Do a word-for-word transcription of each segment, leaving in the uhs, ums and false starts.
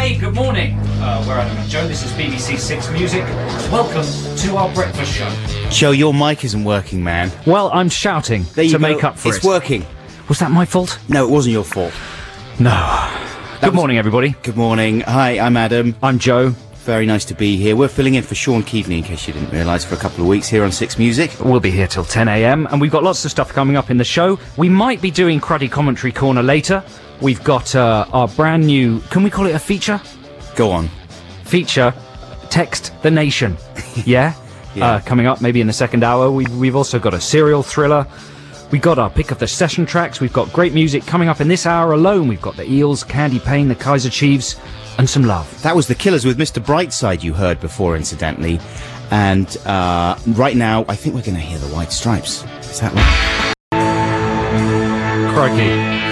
Hey, good morning. Uh, we're Adam and Joe. This is B B C Six Music. Welcome to our breakfast show. Joe, your mic isn't working, man. Well, I'm shouting There you to go. make up for it's it. It's working. Was that my fault? No, it wasn't your fault. No. That Good was- morning, everybody. Good morning. Hi, I'm Adam. I'm Joe. Very nice to be here. We're filling in for Sean Keaveney, in case you didn't realise, for a couple of weeks here on Six Music. We'll be here till ten a m, and we've got lots of stuff coming up in the show. We might be doing Cruddy Commentary Corner later. We've got uh, our brand new... Can we call it a feature? Go on. Feature, Text the Nation. Yeah? Yeah. Uh, coming up maybe in the second hour. We've, we've also got a serial thriller. We've got our pick of the session tracks. We've got great music coming up in this hour alone. We've got the Eels, Candy Payne, the Kaiser Chiefs, and some love. That was The Killers with Mister Brightside you heard before, incidentally. And uh, right now, I think we're going to hear the White Stripes. Is that right? Crikey.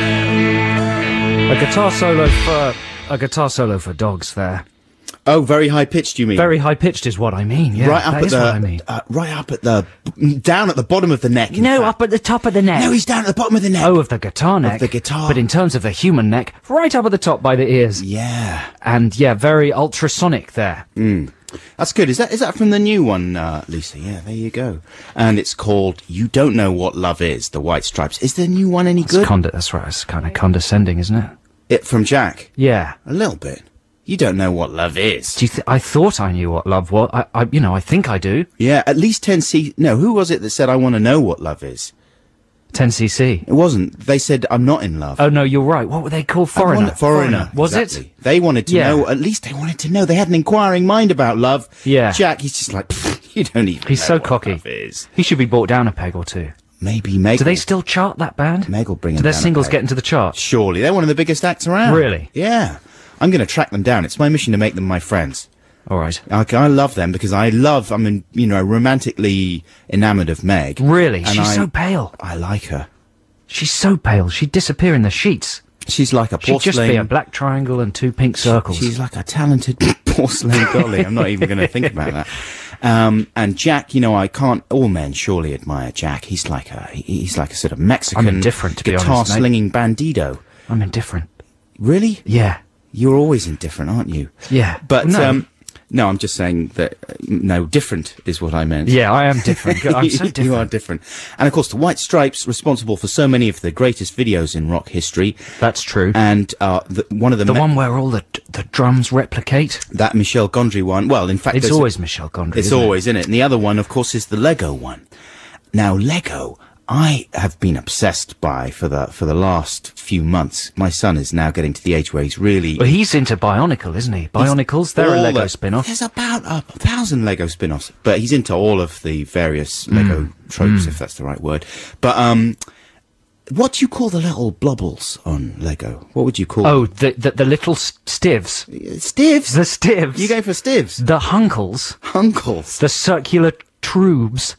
A guitar solo for... A guitar solo for dogs there. Oh, very high-pitched, you mean? Very high-pitched is what I mean, yeah. right up that at is the, what I mean. uh, right up at the, down at the bottom of the neck. in No, fact. up at the top of the neck. No, he's down at the bottom of the neck. Oh, of the guitar neck. the guitar. But in terms of the human neck, right up at the top by the ears. Yeah. And yeah, very ultrasonic there. Mm. That's good. Is that is that from the new one, uh, Lisa? Yeah, there you go. And it's called "You Don't Know What Love Is." The White Stripes. Is the new one any It's good? conde- that's right. It's kind of condescending, isn't it? It from Jack. Yeah. A little bit. You don't know what love is. Do you th- I thought I knew what love was. I, I, you know, I think I do. Yeah, at least ten C. No, who was it that said I want to know what love is? ten C C. It wasn't. They said I'm not in love. Oh no, you're right. What were they called? I Foreigner. want- foreigner. Was exactly. it? They wanted to Yeah. know. At least they wanted to know. They had an inquiring mind about love. Yeah. Jack, he's just like you don't even. He's know so what cocky. Love is. He should be brought down a peg or two. Maybe Meg. Do they will- still chart that band? Meg will bring Do him their down a singles peg. get into the charts? Surely they're one of the biggest acts around. Really? Yeah. I'm going to track them down. It's my mission to make them my friends. All right. I, I love them because I love. I'm, in, you know, romantically enamoured of Meg. Really? And She's I- so pale. I like her. She's so pale. She'd disappear in the sheets. She's like a She'd porcelain. just be a black triangle and two pink circles. She's like a talented porcelain dolly. I'm not even going to think about that. Um, and Jack, you know, I can't. All men surely admire Jack. He's like a. he- He's like a sort of Mexican I'm indifferent, to be guitar honest, mate. slinging bandido. I'm indifferent. Really? Yeah. You're always indifferent, aren't you? Yeah. But no. um, no, I'm just saying that uh, no, different is what I meant. Yeah, I am different. I'm so different. You are different. And of course, the White Stripes, responsible for so many of the greatest videos in rock history. That's true. And uh, the, one of the The me- one where all the the drums replicate. that Michel Gondry one. Well, in fact, It's there's- always Michel Gondry. It's isn't it? always, isn't it? And the other one, of course, is the Lego one. Now, Lego, I have been obsessed by for the for the last few months. My son is now getting to the age where he's really. Well, he's into Bionicle, isn't he? Bionicles, they're a all Lego the- spin-off. There's about a thousand Lego spin-offs, but he's into all of the various Lego Mm. tropes, if that's the right word. But um, what do you call the little blobbles on Lego? What would you call Oh, the, the the little s- stivs. them? Stivs? The stivs. You go for stivs? The hunkles. Uncles. The circular trubes.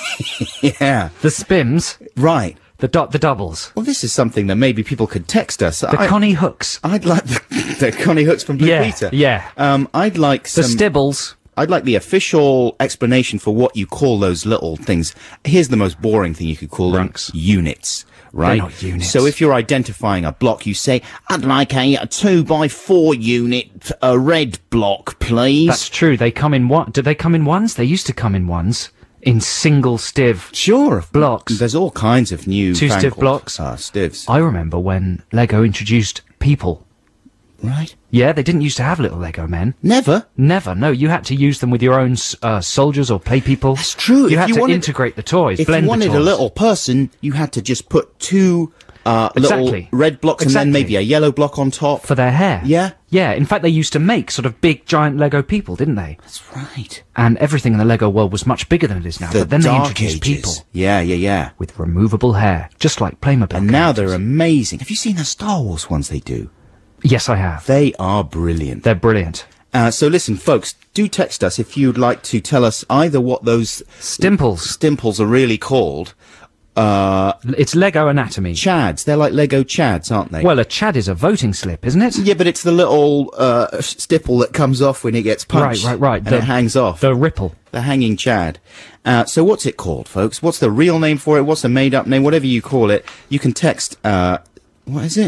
Yeah, The spims. right. The dot the doubles. Well, this is something that maybe people could text us. The I, Connie hooks. I'd like the, the Connie Hooks from Blue Yeah, Peter. yeah. Um, I'd like The some. stibbles. I'd like the official explanation for what you call those little things. Here's the most boring thing you could call Runks. them: units. Right. not units. So if you're identifying a block, you say, "I'd like a, a two by four unit, a red block, please." That's true. They come in one. Do they come in ones? They used to come in ones. In single stiv. Sure. Blocks. There's all kinds of new Two stiv blocks. Uh, stivs. I remember when Lego introduced people. Right. Yeah, they didn't used to have little Lego men. Never. Never. No, you had to use them with your own s- uh, soldiers or play people. That's true. You If had you to wanted- integrate the toys, If blend you wanted the toys. a little person, you had to just put two uh, Exactly. little red blocks Exactly. and then maybe a yellow block on top. for their hair. Yeah. Yeah. In fact, they used to make sort of big, giant Lego people, didn't they? That's right. And everything in the Lego world was much bigger than it is now. The but then they Dark introduced Ages. people Yeah, yeah, yeah. with removable hair, just like Playmobil. And now characters. they're amazing. Have you seen the Star Wars ones they do? Yes, I have. They are brilliant. They're brilliant. Uh, so listen, folks, do text us if you'd like to tell us either what those Stimples. stimples are really called. Uh, It's Lego anatomy. chads. They're like Lego chads, aren't they? Well, a chad is a voting slip, isn't it? yeah, but it's the little uh, stipple that comes off when it gets punched. Right, right, right. And The- it hangs off. The ripple. The hanging chad. Uh, so what's it called, folks? What's the real name for it? What's the made-up name? Whatever you call it, you can text. Uh, what is it?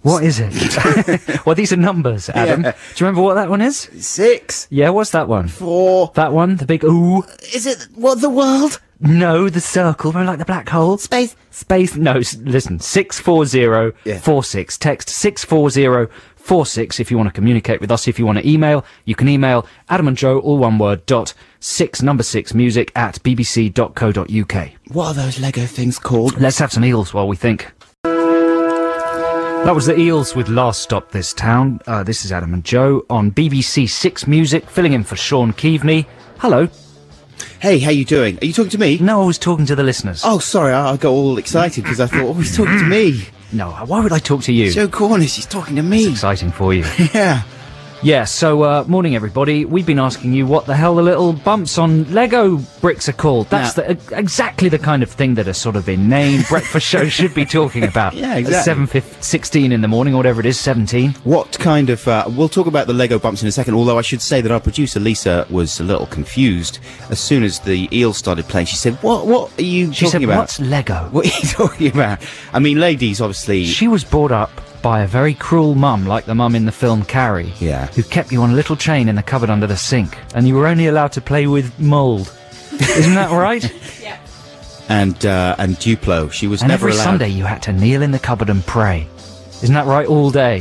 What is it? Well, these are numbers, Adam. Yeah. Do you remember what that one is? Six. Yeah, what's that one? Four. That one, the big ooh. Is it what the world? No, the circle, remember, like the black hole? Space. Space, no, s- listen, six four zero four six. Text six four zero four six if you want to communicate with us. If you want to email, you can email Adam and Joe, all one word, dot six, number six, music at bbc dot co dot uk. What are those Lego things called? Let's have some eels while we think. That was the Eels with Last Stop This Town. Uh, this is Adam and Joe on B B C Six Music, filling in for Sean Keaveney. Hello. Hey, how you doing? Are you talking to me? No, I was talking to the listeners. Oh, sorry, I, I got all excited because I thought, oh, he's talking to me. No, why would I talk to you? Joe Cornish, he's talking to It's me. exciting for you. Yeah. Yeah, so, uh, morning everybody. We've been asking you what the hell the little bumps on Lego bricks are called. That's Now- the, uh, exactly the kind of thing that a sort of inane breakfast show should be talking about. Yeah, At exactly. seven fifteen, sixteen in the morning, or whatever it is, seventeen. What kind of, uh, we'll talk about the Lego bumps in a second, although I should say that our producer Lisa was a little confused. As soon as the Eels started playing, she said, what, what are you She talking said, about? what's Lego? What are you talking about? I mean, ladies, obviously... She was brought up by a very cruel mum, like the mum in the film Carrie, Yeah. who kept you on a little chain in the cupboard under the sink, and you were only allowed to play with mould. Isn't that right? and, uh, and Duplo. She was And never every allowed... Sunday you had to kneel in the cupboard and pray. Isn't that right? All day.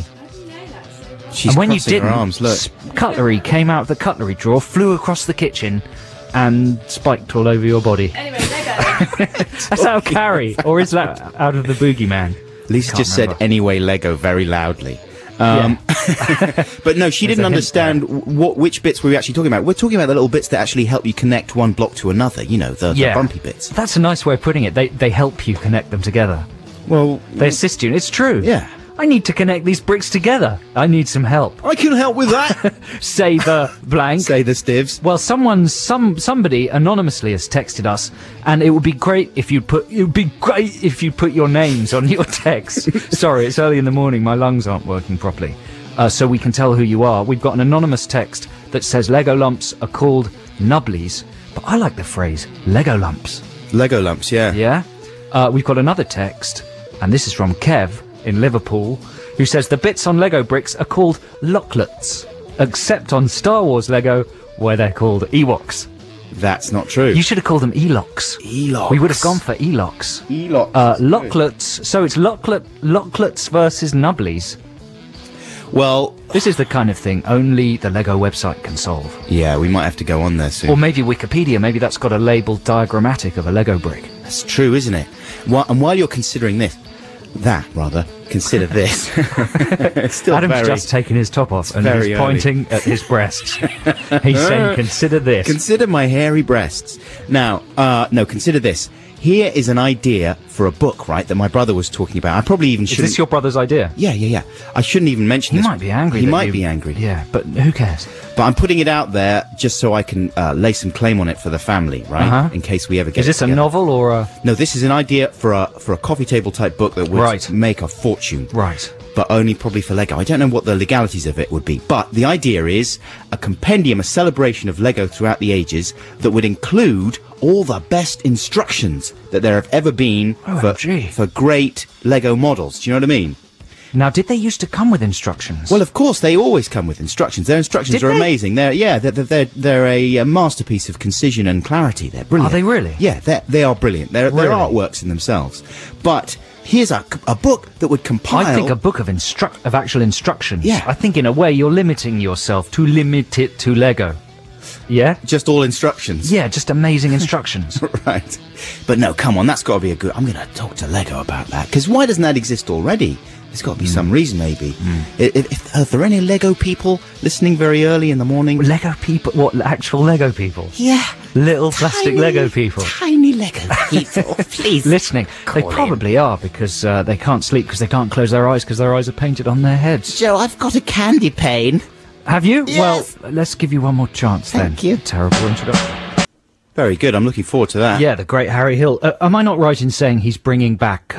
She's and when you crossing didn't, her arms, look. s- cutlery came out of the cutlery drawer, flew across the kitchen, and spiked all over your body. Anyway, Lego. That's out of Carrie, or is that out of the Boogeyman? Lisa Can't just remember. said anyway Lego very loudly. Um, but no, she There's didn't a hint understand w- what which bits were we actually talking about. We're talking about the little bits that actually help you connect one block to another, you know, the, Yeah. the bumpy bits. That's a nice way of putting it. They they help you connect them together. Well, They assist you. It's true. yeah. I need to connect these bricks together. I need some help. I can help with that. Say the blank. Say the stivs. Well, someone, some, somebody anonymously has texted us, and it would be great if you'd put, it would be great if you put your names on your text. Sorry, it's early in the morning, my lungs aren't working properly. Uh, so we can tell who you are. We've got an anonymous text that says Lego lumps are called nubblies, but I like the phrase Lego lumps. Lego lumps, yeah. Yeah? Uh, we've got another text, and this is from Kev in Liverpool, who says the bits on Lego bricks are called locklets, except on Star Wars Lego, where they're called Ewoks. That's not true. You should have called them Eloks. Eloks. We would have gone for Eloks. Eloks. Uh, locklets. So it's locklet, locklets versus nubblies. Well, This is the kind of thing only the Lego website can solve. yeah, we might have to go on there soon. Or maybe Wikipedia, maybe that's got a label diagrammatic of a Lego brick. That's true, isn't it? Whi- and while you're considering this, that rather, consider this. It's still Adam's very... just taken his top off and very he's early. pointing at his breasts. He's saying, consider this. Consider my hairy breasts. Now, uh, no, consider this. Here is an idea for a book, right, that my brother was talking about. I probably even Is shouldn't... this your brother's idea? Yeah, yeah, yeah. I shouldn't even mention He this. might be angry. He that might you- be angry. Yeah, but who cares? But I'm putting it out there just so I can uh, lay some claim on it for the family, right? Uh-huh. In case we ever get Is this it a together. novel or a... No, this is an idea for a for a coffee table type book that would Right. make a fortune. Right. But only probably for Lego. I don't know what the legalities of it would be. But the idea is a compendium, a celebration of Lego throughout the ages that would include all the best instructions that there have ever been for, O M G. for great Lego models. Do you know what I mean? Now, did they used to come with instructions? Well, of course, they always come with instructions. Their instructions Did are they? amazing. They're yeah, they're they're, they're a, uh masterpiece of concision and clarity. They're brilliant. Are they really? Yeah, they they are brilliant. They're they're Really? artworks in themselves. But here's a, a book that would compile. I think a book of instruct of actual instructions. Yeah. I think in a way you're limiting yourself to limit it to Lego. Yeah? just all instructions. Yeah, just amazing instructions. Right. But no, come on, that's got to be a good... I'm going to talk to Lego about that. Because why doesn't that exist already? There's got to be some reason, maybe. I- If, if, are there any Lego people listening very early in the morning? Lego people? What, actual Lego people? Yeah. Little plastic Tiny- Lego people. Tiny Lego people, please. Listening. They Call in. probably are because uh, they can't sleep because they can't close their eyes because their eyes are painted on their heads. Joe, I've got a candy pane. Have you? Yes. Well, let's give you one more chance Thank then. you. Terrible introduction. Very good. I'm looking forward to that. Yeah, the great Harry Hill. Uh, am I not right in saying he's bringing back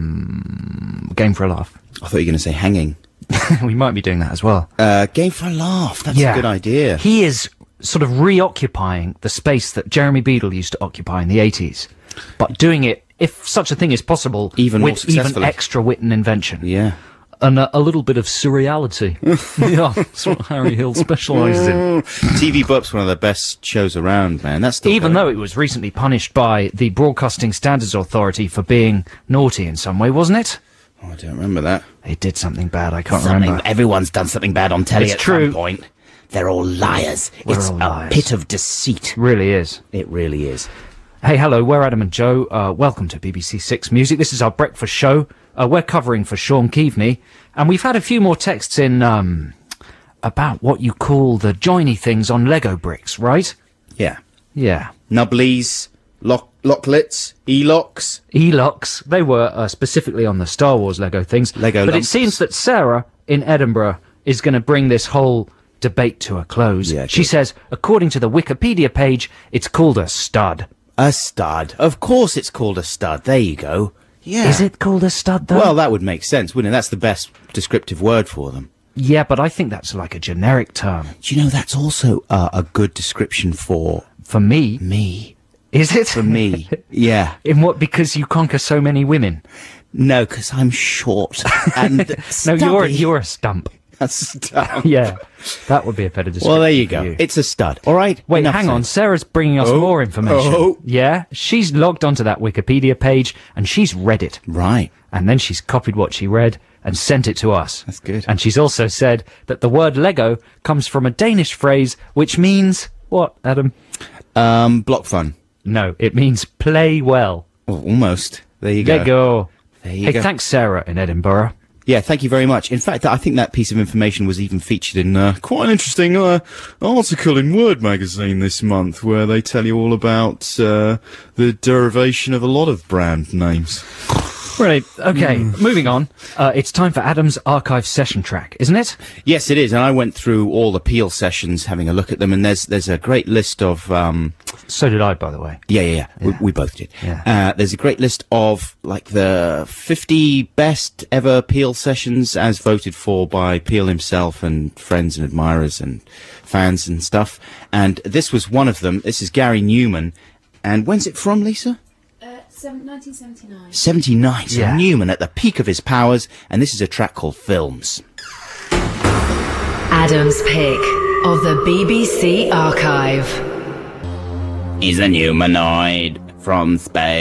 um, Game for a Laugh? I thought you were going to say hanging. We might be doing that as well. Uh, Game for a Laugh. That's Yeah. a good idea. He is sort of reoccupying the space that Jeremy Beadle used to occupy in the eighties, but doing it, if such a thing is possible, Even more with even successfully. extra wit and invention. Yeah. And uh, a little bit of surreality. Yeah, that's what Harry Hill specialises in. T V Bup's one of the best shows around, man. That's still Even going. though it was recently punished by the Broadcasting Standards Authority for being naughty in some way, wasn't it? Oh, I don't remember that. It did something bad, I can't Something, remember. everyone's done something bad on telly It's at true. some point. They're all liars. We're it's all a liars. pit of deceit. Really is. It really is. Hey, hello, we're Adam and Joe. Uh, welcome to B B C Six Music. This is our breakfast show. Uh, we're covering for Sean Keaveney. And we've had a few more texts in um, about what you call the joiny things on Lego bricks, right? Yeah. Yeah. Nubblies, lock, locklets, e-locks. E-locks. They were uh, specifically on the Star Wars Lego things. Lego But lumps. it seems that Sarah in Edinburgh is going to bring this whole debate to a close. Yeah, she good. says, according to the Wikipedia page, it's called a stud. A stud. Of course it's called a stud. There you go. Yeah. Is it called a stud, though? Well, that would make sense, wouldn't it? That's the best descriptive word for them. Yeah, but I think that's like a generic term. Do you know that's also uh, a good description for For me, me? is it? For me. Yeah. In what? Because you conquer so many women? No, because I'm short. And No, you're stubby. you're a stump. a stud. Yeah, that would be a better description. Well, there you for go. It's a stud. All right. Wait, Enough hang said. on. Sarah's bringing us Oh. more information. Oh. Yeah, she's logged onto that Wikipedia page and she's read it. Right. And then she's copied what she read and sent it to us. That's good. And she's also said that the word Lego comes from a Danish phrase which means what, Adam? Um, block fun. No, it means play well. Well, almost. There you go. Lego. There you Hey, go. thanks, Sarah in Edinburgh. Yeah, thank you very much. In fact, I think that piece of information was even featured in uh, quite an interesting uh, article in Word magazine this month, where they tell you all about uh, the derivation of a lot of brand names. Right, okay, moving on. Uh, it's time for Adam's archive session track, isn't it? Yes, it is. And I went through all the Peel sessions, having a look at them, and there's there's a great list of. Um, So did I, by the way. Yeah, yeah, yeah. We, we both did. Yeah. Uh, there's a great list of like the fifty best ever Peel sessions as voted for by Peel himself and friends and admirers and fans and stuff. And this was one of them. This is Gary Newman. And when's it from, Lisa? Uh, seven, nineteen seventy-nine. seventy-nine. So Yeah. Newman at the peak of his powers. And this is a track called Films. Adam's pick of the B B C archive. He's a Newmanoid from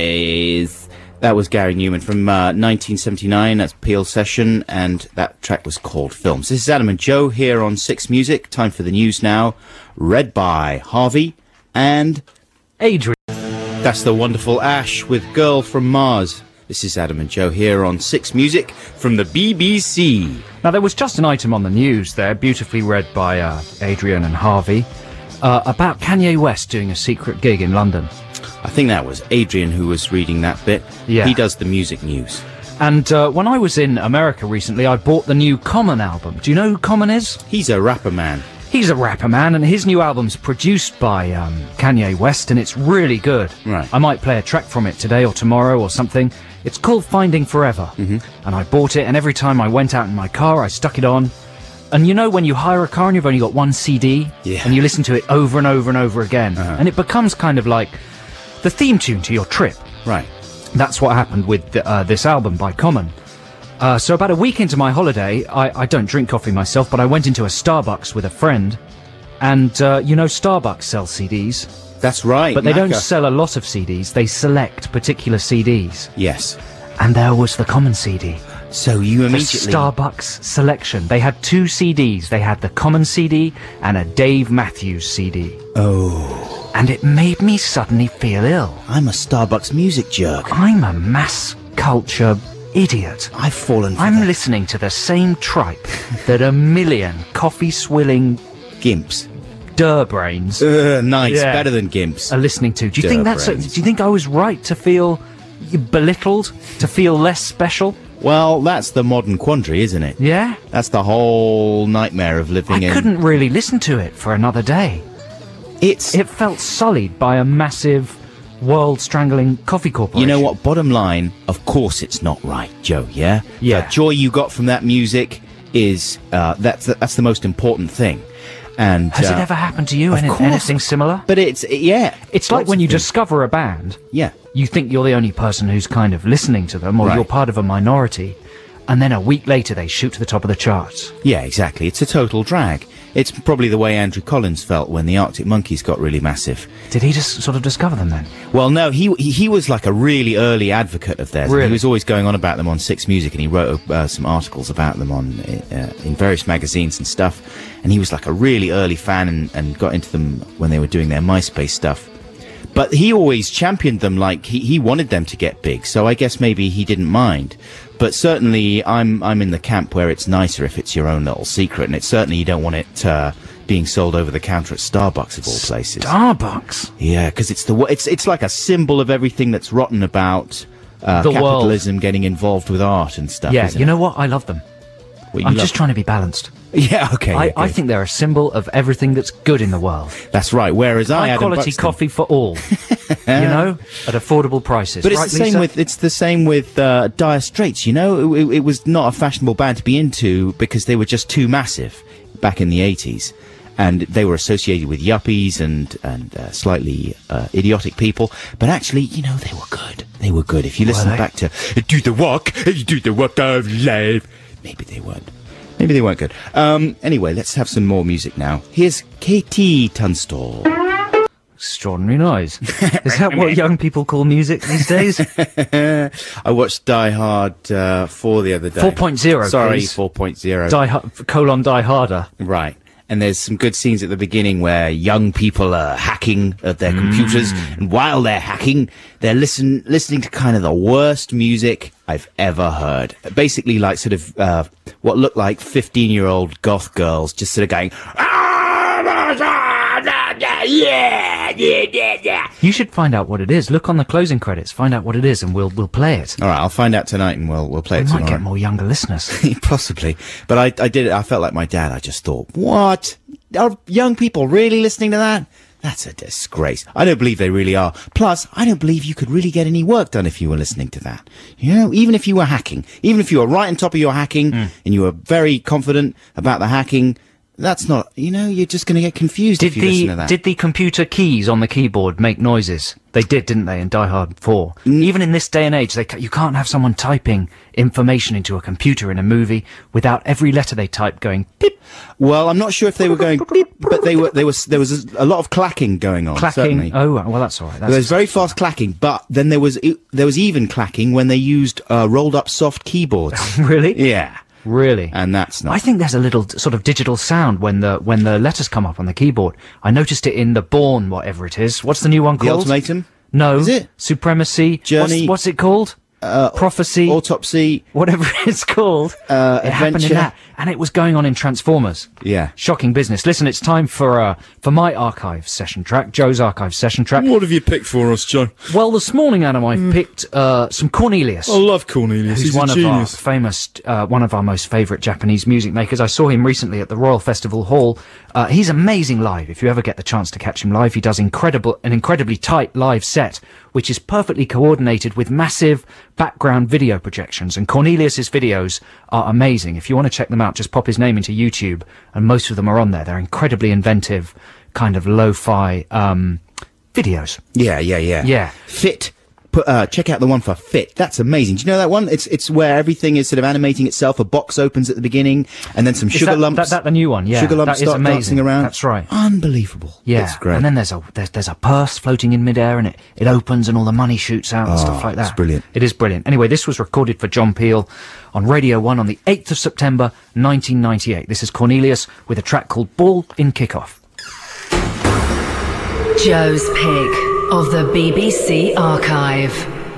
space. That was Gary Newman from uh, nineteen seventy-nine. That's Peel Session, and that track was called Films. This is Adam and Joe here on Six Music. Time for the news now. Read by Harvey and Adrian. that's the wonderful Ash with Girl from Mars. This is Adam and Joe here on Six Music from the B B C. Now, there was just an item on the news there, beautifully read by uh, Adrian and Harvey, uh, about Kanye West doing a secret gig in London. I think that was Adrian who was reading that bit. Yeah. He does the music news. And uh, when I was in America recently, I bought the new Common album. Do you know who Common is? He's a rapper man. He's a rapper, man, and his new album's produced by um, Kanye West, and it's really good. Right. I might play a track from it today or tomorrow or something. It's called Finding Forever. Mm-hmm. And I bought it, and every time I went out in my car, I stuck it on. And you know when you hire a car and you've only got one C D? Yeah. And you listen to it over and over and over again. Uh-huh. And it becomes kind of like the theme tune to your trip. Right. That's what happened with the, uh, this album by Common. Uh, so about a week into my holiday, I, I don't drink coffee myself, but I went into a Starbucks with a friend. And, uh, you know, Starbucks sell C Ds. That's right. But they don't Macca. sell a lot of C Ds. They select particular C Ds. Yes. And there was the Common C D. So you The immediately... Starbucks selection. They had two C Ds. They had the Common C D and a Dave Matthews C D. Oh, And it made me suddenly feel ill. I'm a Starbucks music jerk. I'm a mass culture idiot. I've fallen for I'm the listening to the same tripe that a million coffee-swilling Gimps. durbrains Uh, nice. Yeah. Better than Gimps. are listening to. Do you think that's? A, Durbrains. do you think I was right to feel belittled, to feel less special? Well, that's the modern quandary, isn't it? Yeah. That's the whole nightmare of living I in... couldn't really listen to it for another day. It's... It felt sullied by a massive, world-strangling coffee corporation. You know what? Bottom line, of course it's not right, Joe, yeah? Yeah. The joy you got from that music is... Uh, that's, that's the most important thing. And... Has uh, it ever happened to you? of Any, course. anything similar? But it's... Yeah. It's like Lots when of you things. discover a band. Yeah. You think you're the only person who's kind of listening to them, or Right. you're part of a minority. and then a week later they shoot to the top of the charts. Yeah, exactly. It's a total drag. It's probably the way Andrew Collins felt when the Arctic Monkeys got really massive. Did he just sort of discover them then? Well, no, he he, he was like a really early advocate of theirs. Really? He was always going on about them on Six Music, and he wrote uh, some articles about them on uh, in various magazines and stuff. And he was like a really early fan and, and got into them when they were doing their MySpace stuff. But he always championed them, like he, he wanted them to get big, so I guess maybe he didn't mind. But certainly I'm I'm in the camp where it's nicer if it's your own little secret, and it's certainly you don't want it uh, being sold over the counter at Starbucks of all places. Starbucks? Yeah, because it's the it's it's like a symbol of everything that's rotten about uh, The capitalism getting involved with art and stuff. Yeah, isn't you it? know what? I love them. What, you I'm love- just trying to be balanced. Yeah, okay. I, yeah, I good. think they're a symbol of everything that's good in the world. that's right. Whereas I, High Adam quality Buxton- coffee for all. You know, at affordable prices. But it's right, the same Lisa? with it's the same with uh, Dire Straits. You know, it, it was not a fashionable band to be into because they were just too massive back in the eighties, and they were associated with yuppies and and uh, slightly uh, idiotic people. But actually, you know, they were good. They were good. If you listen they? back to "Do the Walk," "Do the Walk of Life," maybe they weren't. Maybe they weren't good. Um, anyway, let's have some more music now. Here's Katie Tunstall. Extraordinary noise. Is that what young people call music these days? I watched Die Hard uh, four the other day. four point oh, Sorry, please. four point oh. Die ha- colon die harder. Right. And there's some good scenes at the beginning where young people are hacking at their computers, and while they're hacking, they're listen listening to kind of the worst music I've ever heard. Basically, like sort of uh, what looked like fifteen-year-old goth girls just sort of going, yeah, yeah, yeah, yeah. You should find out what it is. Look on the closing credits, find out what it is, and we'll we'll play it. All right, I'll find out tonight, and we'll we'll play We it might tomorrow. get more younger listeners. Possibly. But I, I did it. I felt like my dad. I just thought, what? Are young people really listening to that? That's a disgrace. I don't believe they really are. Plus, I don't believe you could really get any work done if you were listening to that. You know, even if you were hacking, even if you were right on top of your hacking and you were very confident about the hacking, that's not, you know, you're just going to get confused Did if you listen to the that. did the computer keys on the keyboard make noises? They did, didn't they, in Die Hard four? Even in this day and age, they ca- you can't have someone typing information into a computer in a movie without every letter they type going beep. Well, I'm not sure if they were going beep, but they were, they was, there was a, a lot of clacking going on. Clacking. Certainly. Oh, well, that's all right. That's There was very fast clacking, but then there was e- there was even clacking when they used uh, rolled up soft keyboards. really, Yeah, really. and that's not. I think there's a little t- sort of digital sound when the when the letters come up on the keyboard. I noticed it in the Bourne, whatever it is. What's the new one The called? Ultimatum? No. Is it? Supremacy. Journey- What's, what's it called? Uh, Prophecy. Autopsy. Whatever it's called. Uh, it happened in Adventure. that, and it was going on in Transformers. Yeah. Shocking business. Listen, it's time for uh, for my archive session track, Joe's archive session track. What have you picked for us, Joe? Well, this morning, Adam, I picked uh, some Cornelius. I love Cornelius. Who's He's one a of our genius. famous, uh, one of our most favourite Japanese music makers. I saw him recently at the Royal Festival Hall. Uh, he's amazing live. If you ever get the chance to catch him live, he does incredible, an incredibly tight live set, which is perfectly coordinated with massive background video projections. And Cornelius's videos are amazing. If you want to check them out, just pop his name into YouTube, and most of them are on there. They're incredibly inventive, kind of lo-fi um, videos. Yeah, yeah, yeah. Yeah. Fit. Put, uh, check out the one for Fit. That's amazing. Do you know that one? It's it's where everything is sort of animating itself. A box opens at the beginning, and then some Is sugar that, lumps. That, that the new one, yeah. Sugar lumps that is start amazing. dancing around. That's right. Unbelievable. Yeah, It's great. and then there's a there's, there's a purse floating in midair, and it, it opens, and all the money shoots out and Oh, stuff like that. it's brilliant. It is brilliant. Anyway, this was recorded for John Peel on Radio One on the eighth of September, nineteen ninety-eight. This is Cornelius with a track called "Ball in Kickoff." Joe's Pig of the B B C Archive.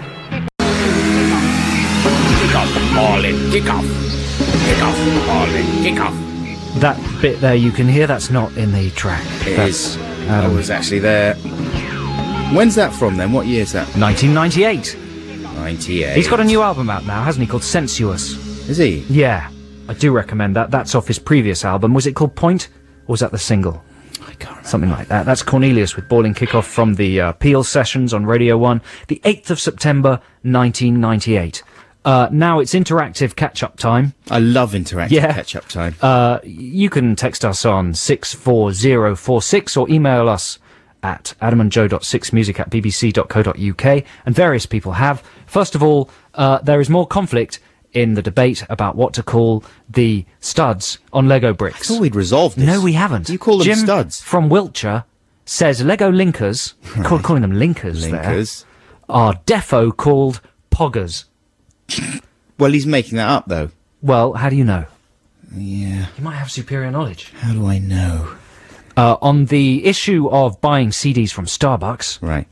Kick off, all in, kick off. Kick off, all in, kick off. That bit there you can hear, that's not in the track. It That's is. I was actually there. When's that from then? What year is that? nineteen ninety-eight. ninety-eight. He's got a new album out now, hasn't he, called Sensuous? Is he? Yeah, I do recommend that. That's off his previous album. Was it called Point, or was that the single? I can't remember. Something like that. That's Cornelius with Ball in Kickoff from the uh, Peel Sessions on Radio one, the eighth of September, nineteen ninety-eight. Uh, now it's interactive catch-up time. I love interactive Yeah. catch-up time. Uh, you can text us on six four zero four six or email us at adamandjoe dot six music at b b c dot co dot u k, and various people have. First of all, uh, there is more conflict in the debate about what to call the studs on Lego I bricks. thought we'd resolved this. No, we haven't. You call them Jim studs. from Wiltshire says Lego linkers, call, calling them linkers, there, Linkers. are defo called poggers. Well, he's making that up, though. Well, how do you know? Yeah. You might have superior knowledge. How do I know? Uh, on the issue of buying C Ds from Starbucks, Right.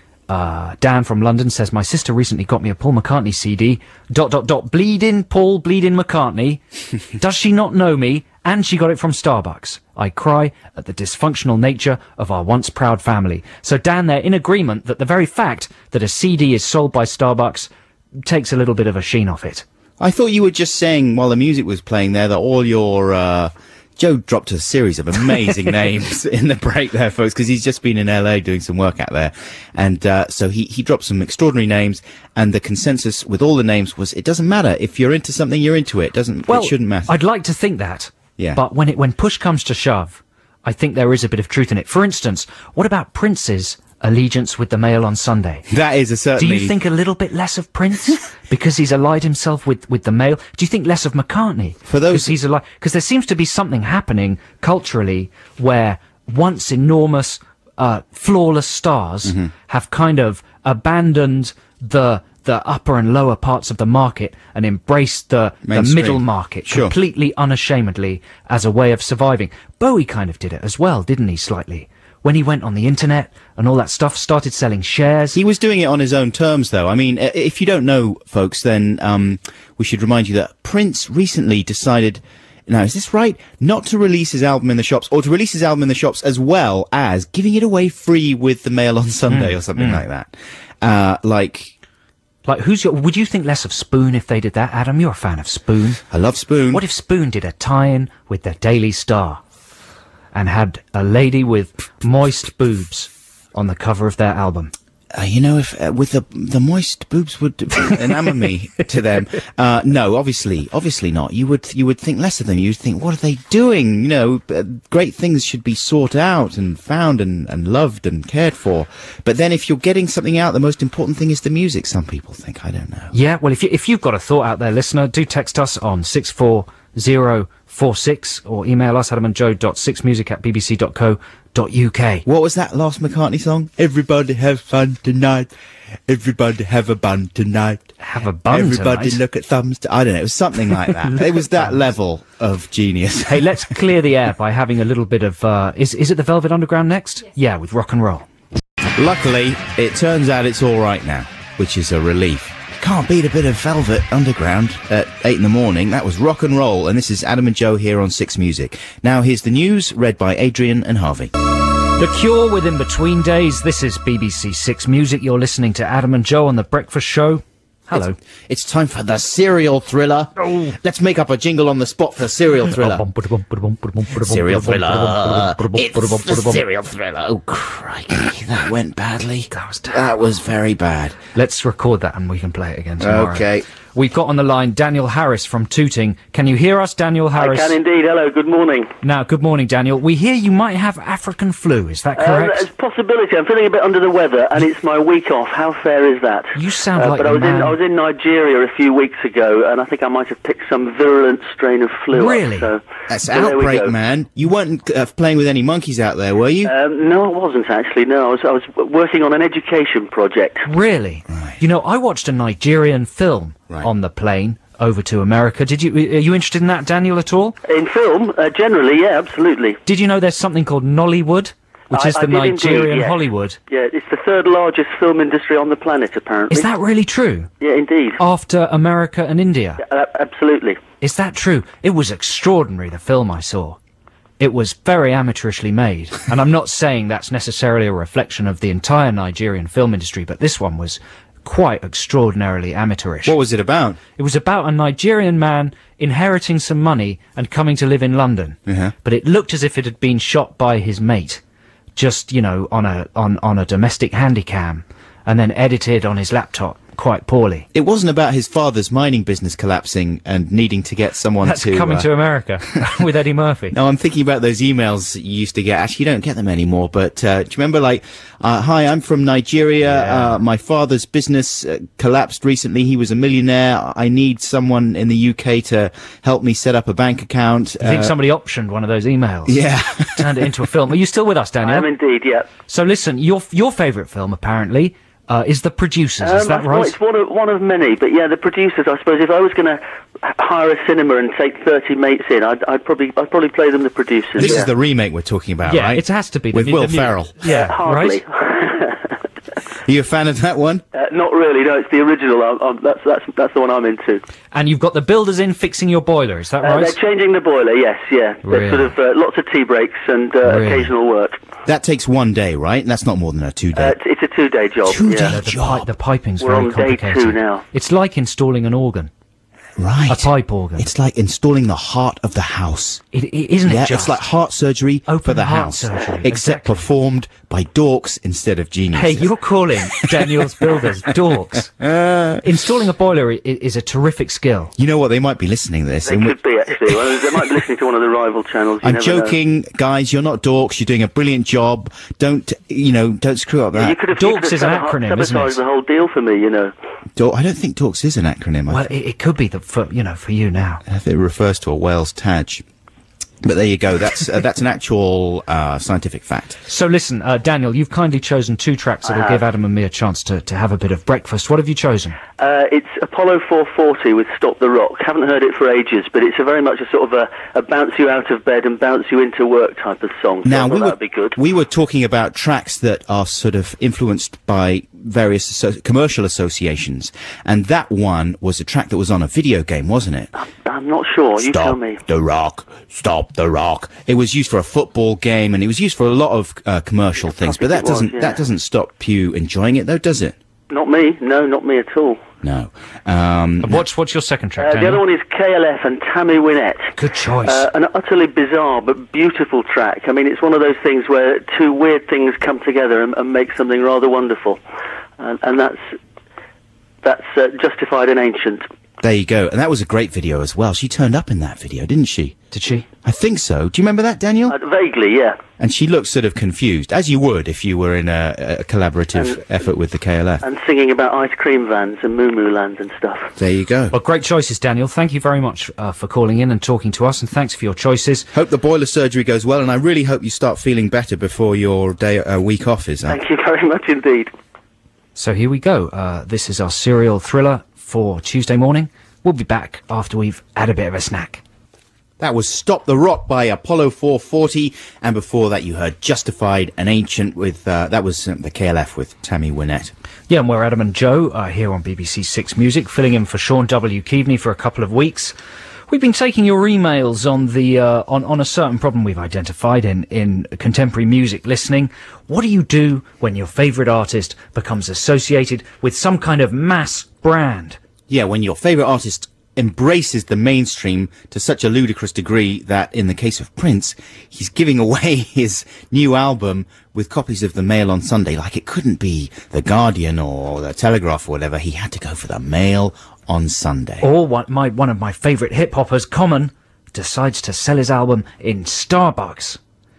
uh, Dan from London says, my sister recently got me a Paul McCartney C D, dot, dot, dot, bleeding Paul, bleeding McCartney. Does she not know me? And she got it from Starbucks. I cry at the dysfunctional nature of our once proud family. So Dan, they're in agreement that the very fact that a C D is sold by Starbucks takes a little bit of a sheen off it. I thought you were just saying, while the music was playing there, that all your, uh... Joe dropped a series of amazing names in the break there, folks, because he's just been in L A doing some work out there. And uh, so he, he dropped some extraordinary names, and the consensus with all the names was, it doesn't matter. If you're into something, you're into it. Doesn't Well, It shouldn't matter. I'd like to think that. Yeah. But when it when push comes to shove, I think there is a bit of truth in it. For instance, what about Prince's allegiance with the Mail on Sunday? That is a Do certainly... you think a little bit less of Prince because he's allied himself with, with the Mail? Do you think less of McCartney For those- because he's allied? Because there seems to be something happening culturally where once enormous, uh, flawless stars Mm-hmm. have kind of abandoned the the upper and lower parts of the market and embraced the, the Mainstream. middle market Sure. completely unashamedly as a way of surviving. Bowie kind of did it as well, didn't he, slightly? When he went on the internet and all that stuff, started selling shares. He was doing it on his own terms, though. I mean, i- if you don't know, folks, then um, we should remind you that Prince recently decided, now, is this right? Not to release his album in the shops, or to release his album in the shops as well as giving it away free with the Mail on Sunday or something like that. Uh, like, Like, who's your... Would you think less of Spoon if they did that, Adam? You're a fan of Spoon. I love Spoon. What if Spoon did a tie-in with the Daily Star and had a lady with moist boobs on the cover of their album? Uh, you know, if uh, with the the moist boobs would enamor me to them. Uh, no, obviously, obviously not. You would you would think less of them. You'd think, what are they doing? You know, uh, great things should be sought out and found and, and loved and cared for. But then, if you're getting something out, the most important thing is the music. Some people think. I don't know. Yeah, well, if, you, if you've got a thought out there, listener, do text us on six four zero four six or email us, adam and joe dot six music at bbc dot co dot uk. What was that last McCartney song? Everybody have fun tonight. Everybody have a bun tonight. Have a bun Everybody tonight? look at thumbs. T- I don't know. It was something like that. It was that level of genius. Hey, let's clear the air by having a little bit of, uh, is, is it the Velvet Underground next? Yes. Yeah, with rock and roll. Luckily, it turns out it's all right now, which is a relief. Can't beat a bit of Velvet Underground at eight in the morning. That was rock and roll, and this is Adam and Joe here on Six Music. Now here's the news, read by Adrian and Harvey. The Cure with In Between Days. This is B B C Six Music. You're listening to Adam and Joe on The Breakfast Show. Hello. It's, it's time for the serial thriller. Let's make up a jingle on the spot for serial thriller. Serial thriller. It's the serial thriller. Oh, crikey. That went badly. That was terrible. That was very bad. Let's record that and we can play it again tomorrow. Okay. We've got on the line Daniel Harris from Tooting. Can you hear us, Daniel Harris? I can indeed. Hello, good morning. Now, good morning, Daniel. We hear you might have African flu. Is that Um, correct? it's a possibility. I'm feeling a bit under the weather, and it's my week off. How fair is that? You sound Uh, like but I the was man... in I was in Nigeria a few weeks ago, and I think I might have picked some virulent strain of flu. up, Really? so, That's so there we outbreak, go. man. You weren't uh, playing with any monkeys out there, were you? Um, no, I wasn't actually. No, I was I was working on an education project. Really? You know, I watched a Nigerian film Right. on the plane over to America. Did you? Are you interested in that, Daniel, at all? In film, uh, generally, yeah, absolutely. Did you know there's something called Nollywood, which I- is I the did indeed, Nigerian yes. Hollywood? Yeah, it's the third largest film industry on the planet, apparently. Is that really true? Yeah, indeed. After America and India? Uh, absolutely. Is that true? It was extraordinary, the film I saw. It was very amateurishly made, and I'm not saying that's necessarily a reflection of the entire Nigerian film industry, but this one was quite extraordinarily amateurish. What was it about? It was about a Nigerian man inheriting some money and coming to live in London. Uh-huh. But it looked as if it had been shot by his mate, just, you know, on a on, on a domestic handycam, and then edited on his laptop. quite poorly. It wasn't about his father's mining business collapsing and needing to get someone That's to... Coming uh, to America with Eddie Murphy. No, I'm thinking about those emails that you used to get. Actually, you don't get them anymore, but uh, do you remember, like, uh, hi, I'm from Nigeria. Yeah. Uh, my father's business uh, collapsed recently. He was a millionaire. I need someone in the U K to help me set up a bank account. I think Uh, somebody optioned one of those emails. yeah. Turned it into a film. Are you still with us, I Daniel? am indeed, yeah. So listen, your your favourite film, apparently, uh, is The Producers. Is Um, that well, right? it's one of, one of many, but yeah, The Producers, I suppose, if I was going to hire a cinema and take thirty mates in, I'd, I'd probably I'd probably play them The Producers. This yeah. is the remake we're talking about, Yeah, right? it has to be. The With new- Will the new- Ferrell. Yeah, Hardly. right? Are you a fan of that one? Uh, not really, no, it's the original. I'm, I'm, that's, that's, that's the one I'm into. And you've got the builders in fixing your boiler, is that Uh, right? They're changing the boiler, yes, yeah. Really? There's sort of uh, lots of tea breaks and uh, Really? occasional work. That takes one day, right? That's not more than a two-day. Uh, it's, it's a two-day job. Two-day yeah. No, the, job. the piping's We're very on day complicated. two now. It's like installing an organ, right. a pipe organ. It's like installing the heart of the house. It, it, isn't Yeah, it just? it's like heart surgery Open for the heart house, surgery, except exactly. performed by dorks instead of geniuses. Hey, you're calling Daniel's builders dorks. Uh. Installing a boiler i- is a terrific skill. You know what? They might be listening to this. They and we- could be, actually. Well, they might be listening to one of the rival channels. You I'm never know. joking, guys. You're not dorks. You're doing a brilliant job. Don't, you know, don't screw up that. You could have, you Dorks could have is an sab- acronym, isn't it? sabotaged the whole deal for me, you know. Dor- I don't think dorks is an acronym. Well, it, it could be the for you know for you now. I think it refers to a whale's tadge. But there you go. That's uh, that's an actual uh, scientific fact. So listen, uh, Daniel, you've kindly chosen two tracks that I will have. give Adam and me a chance to, to have a bit of breakfast. What have you chosen? Uh, it's Apollo four forty with Stop the Rock. Haven't heard it for ages, but it's a very much a sort of a, a bounce you out of bed and bounce you into work type of song. So I Now thought we were that'd be good. we were talking about tracks that are sort of influenced by various asso- commercial associations, and that one was a track that was on a video game, wasn't it? I'm not sure. You tell me. the rock, stop the rock. It was used for a football game, and it was used for a lot of uh, commercial things. But think that it was, doesn't yeah. that doesn't stop you enjoying it, though, does it? Not me. No, not me at all. No. Um, What's what's your second track, Uh, the Daniel? other one is K L F and Tammy Wynette. Good choice. Uh, an utterly bizarre but beautiful track. I mean, it's one of those things where two weird things come together and, and make something rather wonderful, and, and that's that's uh, Justified and Ancient. there you go. And that was a great video as well. She turned up in that video, didn't she? Did she? I think so. Do you remember that, Daniel? Uh, vaguely, yeah. And she looked sort of confused, as you would if you were in a, a collaborative And- effort with the K L F. And singing about ice cream vans and Moo Moo Land and stuff. There you go. Well, great choices, Daniel. Thank you very much uh, for calling in and talking to us, and thanks for your choices. Hope the boiler surgery goes well, and I really hope you start feeling better before your day uh, week off is up. Thank you very much indeed. So here we go. Uh, this is our serial thriller for Tuesday morning. We'll be back after we've had a bit of a snack. That was Stop the Rock by Apollo four forty, and before that you heard Justified and Ancient with, uh, that was uh, the K L F with Tammy Wynette. Yeah, and we're Adam and Joe uh, here on B B C Six Music, filling in for Sean W. Keaveney for a couple of weeks. We've been taking your emails on the uh, on on a certain problem we've identified in in contemporary music listening. What do you do when your favourite artist becomes associated with some kind of mass brand? Yeah, when your favourite artist embraces the mainstream to such a ludicrous degree that, in the case of Prince, he's giving away his new album with copies of the Mail on Sunday. Like, it couldn't be The Guardian or The Telegraph or whatever. He had to go for the Mail on Sunday. Or one, my, one of my favourite hip-hoppers, Common, decides to sell his album in Starbucks.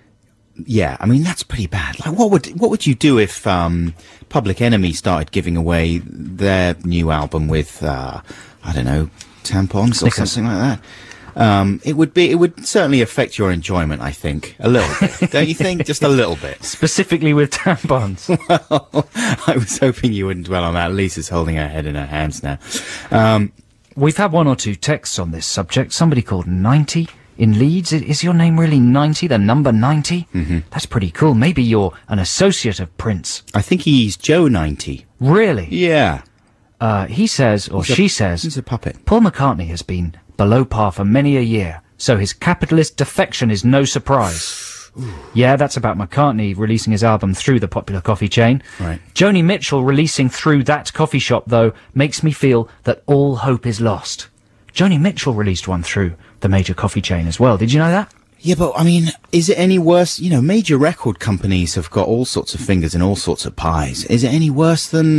Yeah, I mean, that's pretty bad. Like, what would what would you do if um, Public Enemy started giving away their new album with, uh, I don't know, tampons or Snickers. something like that? Um, it would be, it would certainly affect your enjoyment, I think, a little bit. Don't you think? Just a little bit. Specifically with tampons. Well, I was hoping you wouldn't dwell on that. Lisa's holding her head in her hands now. Um, We've had one or two texts on this subject. Somebody called ninety in Leeds. I- Is your name really ninety, the number ninety? Mm-hmm. That's pretty cool. Maybe you're an associate of Prince. I think he's Joe ninety. Really? Yeah. Uh, he says, or He's a- she says, He's a puppet. Paul McCartney has been below par for many a year, so his capitalist defection is no surprise. Yeah, that's about McCartney releasing his album through the popular coffee chain. Right. Joni Mitchell releasing through that coffee shop, though, makes me feel that all hope is lost. Joni Mitchell released one through the major coffee chain as well. Did you know that? Yeah, but I mean, is it any worse? You know, major record companies have got all sorts of fingers in all sorts of pies. Is it any worse than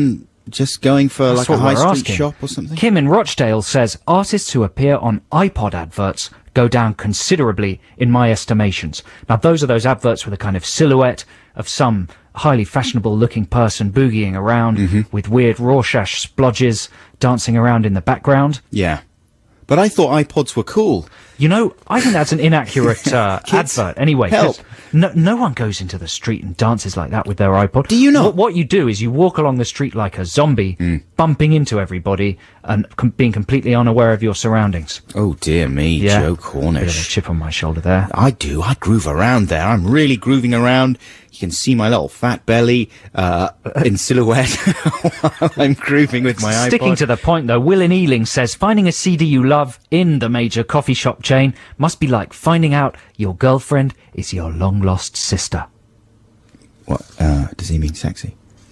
just going for That's like a what high we're street asking. shop or something? Kim in Rochdale says, artists who appear on iPod adverts go down considerably in my estimations. Now, those are those adverts with a kind of silhouette of some highly fashionable-looking person boogieing around Mm-hmm. with weird Rorschach splodges dancing around in the background. Yeah. But I thought iPods were cool. You know, I think that's an inaccurate uh, Kids, advert. Anyway, 'cause help. no, no one goes into the street and dances like that with their iPod. Do you not? What, what you do is you walk along the street like a zombie, Mm. bumping into everybody and com- being completely unaware of your surroundings. Oh, dear me, Yeah. Joe Bit of a Cornish. chip on my shoulder there. I do. I groove around there. I'm really grooving around. You can see my little fat belly uh, in silhouette while I'm grooving with my iPod. Sticking to the point, though, Will in Ealing says, finding a C D you love in the major coffee shop chain must be like finding out your girlfriend is your long-lost sister. What, uh, does he mean sexy?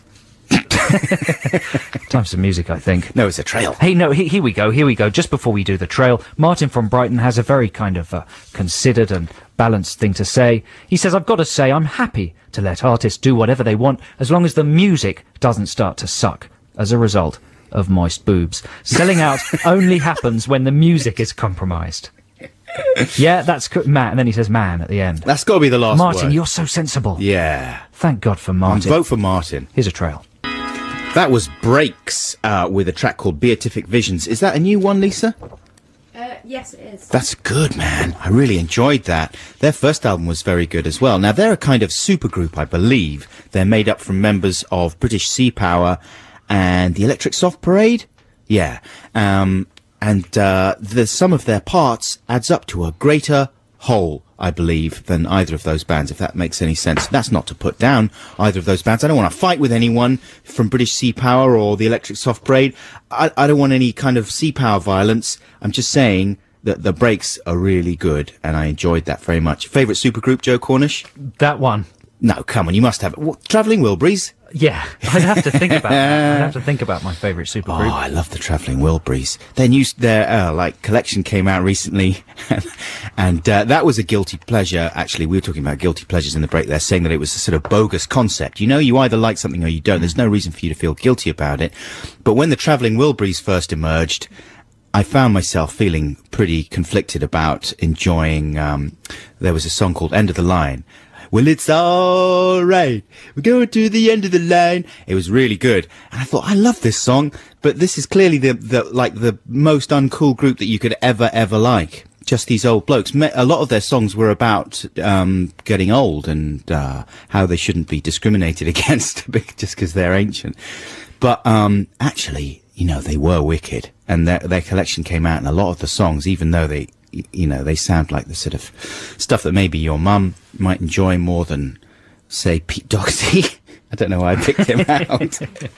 Time for some music, I think. No, it's a trail. Hey, no, he, here we go, here we go. Just before we do the trail, Martin from Brighton has a very kind of uh, considered and balanced thing to say. He says, I've got to say, I'm happy to let artists do whatever they want as long as the music doesn't start to suck as a result of moist boobs. Selling out only happens when the music is compromised. Yeah, that's co- man. And then he says man at the end. That's got to be the last Martin, word. you're so sensible. Yeah. Thank God for And Martin. vote for Martin. Here's a trail. That was Breaks uh, with a track called Beatific Visions. Is that a new one, Lisa? Uh, yes, it is. That's good, man. I really enjoyed that. Their first album was very good as well. Now, they're a kind of supergroup, I believe. They're made up from members of British Sea Power and the Electric Soft Parade. Yeah. Um, and uh, the sum of their parts adds up to a greater whole, I believe, than either of those bands, if that makes any sense. That's not to put down either of those bands. I don't want to fight with anyone from British Sea Power or the Electric Soft Parade. I, I don't want any kind of Sea Power violence. I'm just saying that the Breaks are really good, and I enjoyed that very much. Favourite supergroup, Joe Cornish? That one. No, come on, you must have it. What, Travelling Wilburys? Yeah, I'd have to think about that. I'd have to think about my favourite Oh, supergroup. I love the Travelling Wilburys. Their new, their, uh, like, collection came out recently, and, uh, that was a guilty pleasure. Actually, we were talking about guilty pleasures in the break there, saying that it was a sort of bogus concept. You know, you either like something or you don't. There's no reason for you to feel guilty about it. But when the Travelling Wilburys first emerged, I found myself feeling pretty conflicted about enjoying, um, there was a song called End of the Line. Well, it's all right. We're going to the end of the line. It was really good. And I thought, I love this song, but this is clearly the, the, like the most uncool group that you could ever, ever like. Just these old blokes. Me- A lot of their songs were about, um, getting old and, uh, how they shouldn't be discriminated against just because they're ancient. But, um, actually, you know, they were wicked, and their, their collection came out, and a lot of the songs, even though they, you know, they sound like the sort of stuff that maybe your mum might enjoy more than, say, Pete Doherty. I don't know why I picked him out.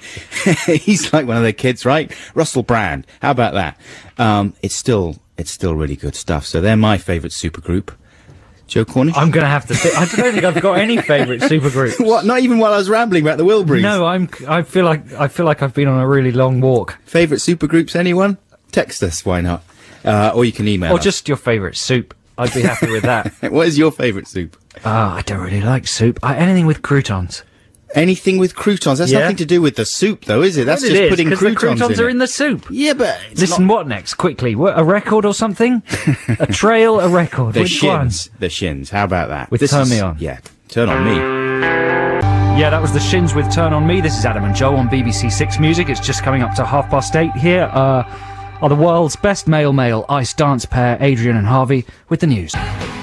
He's like one of the kids, right? Russell Brand. How about that? Um, it's still, it's still really good stuff. So they're my favourite supergroup. Joe Cornish? I'm going to have to think. I don't think I've got any favourite supergroups. What? Not even while I was rambling about the Wilburys? No, I'm. I feel like I feel like I've been on a really long walk. Favourite supergroups, anyone? Text us, why not? Uh, or you can email Or us. just your favourite soup. I'd be happy with that. What is your favourite soup? Ah, I don't really like soup. I, anything with croutons. Anything with croutons. That's Yeah. nothing to do with the soup, though, is it? That's Well, just it is, putting 'cause croutons, the croutons in are it. in the soup. Yeah, but it's Listen, not... what next? Quickly, what, a record or something? A trail, a record. The Which one? Shins. The Shins. How about that? With This Turn is- Me On. Yeah, Turn On Me. Yeah, that was the Shins with Turn On Me. This is Adam and Joe on B B C Six Music. It's just coming up to half past eight. Here uh, are the world's best male-male ice dance pair, Adrian and Harvey, with the news.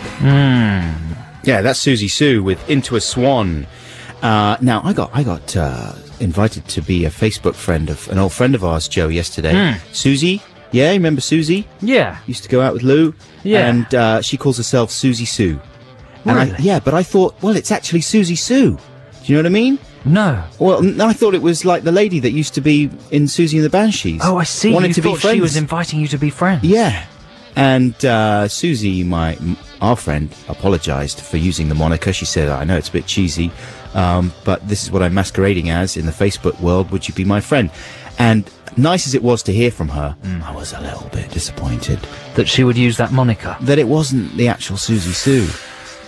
Yeah, that's Susie Sue with Into a Swan. Uh, now, I got I got uh, invited to be a Facebook friend of an old friend of ours, Joe, yesterday. Susie? Yeah, you remember Susie? Yeah. Used to go out with Lou. Yeah. And uh, she calls herself Susie Sue. And I, Really? yeah, but I thought, well, it's actually Susie Sue. Do you know what I mean? No. Well, n- I thought it was like the lady that used to be in Susie and the Banshees. Oh, I see. Wanted You to be thought friends. she was inviting you to be friends. Yeah. And uh, Susie, my m- our friend, apologised for using the moniker. She said, I know it's a bit cheesy, um, but this is what I'm masquerading as in the Facebook world. Would you be my friend? And nice as it was to hear from her, I was a little bit disappointed That she would use that moniker. that it wasn't the actual Susie Sue.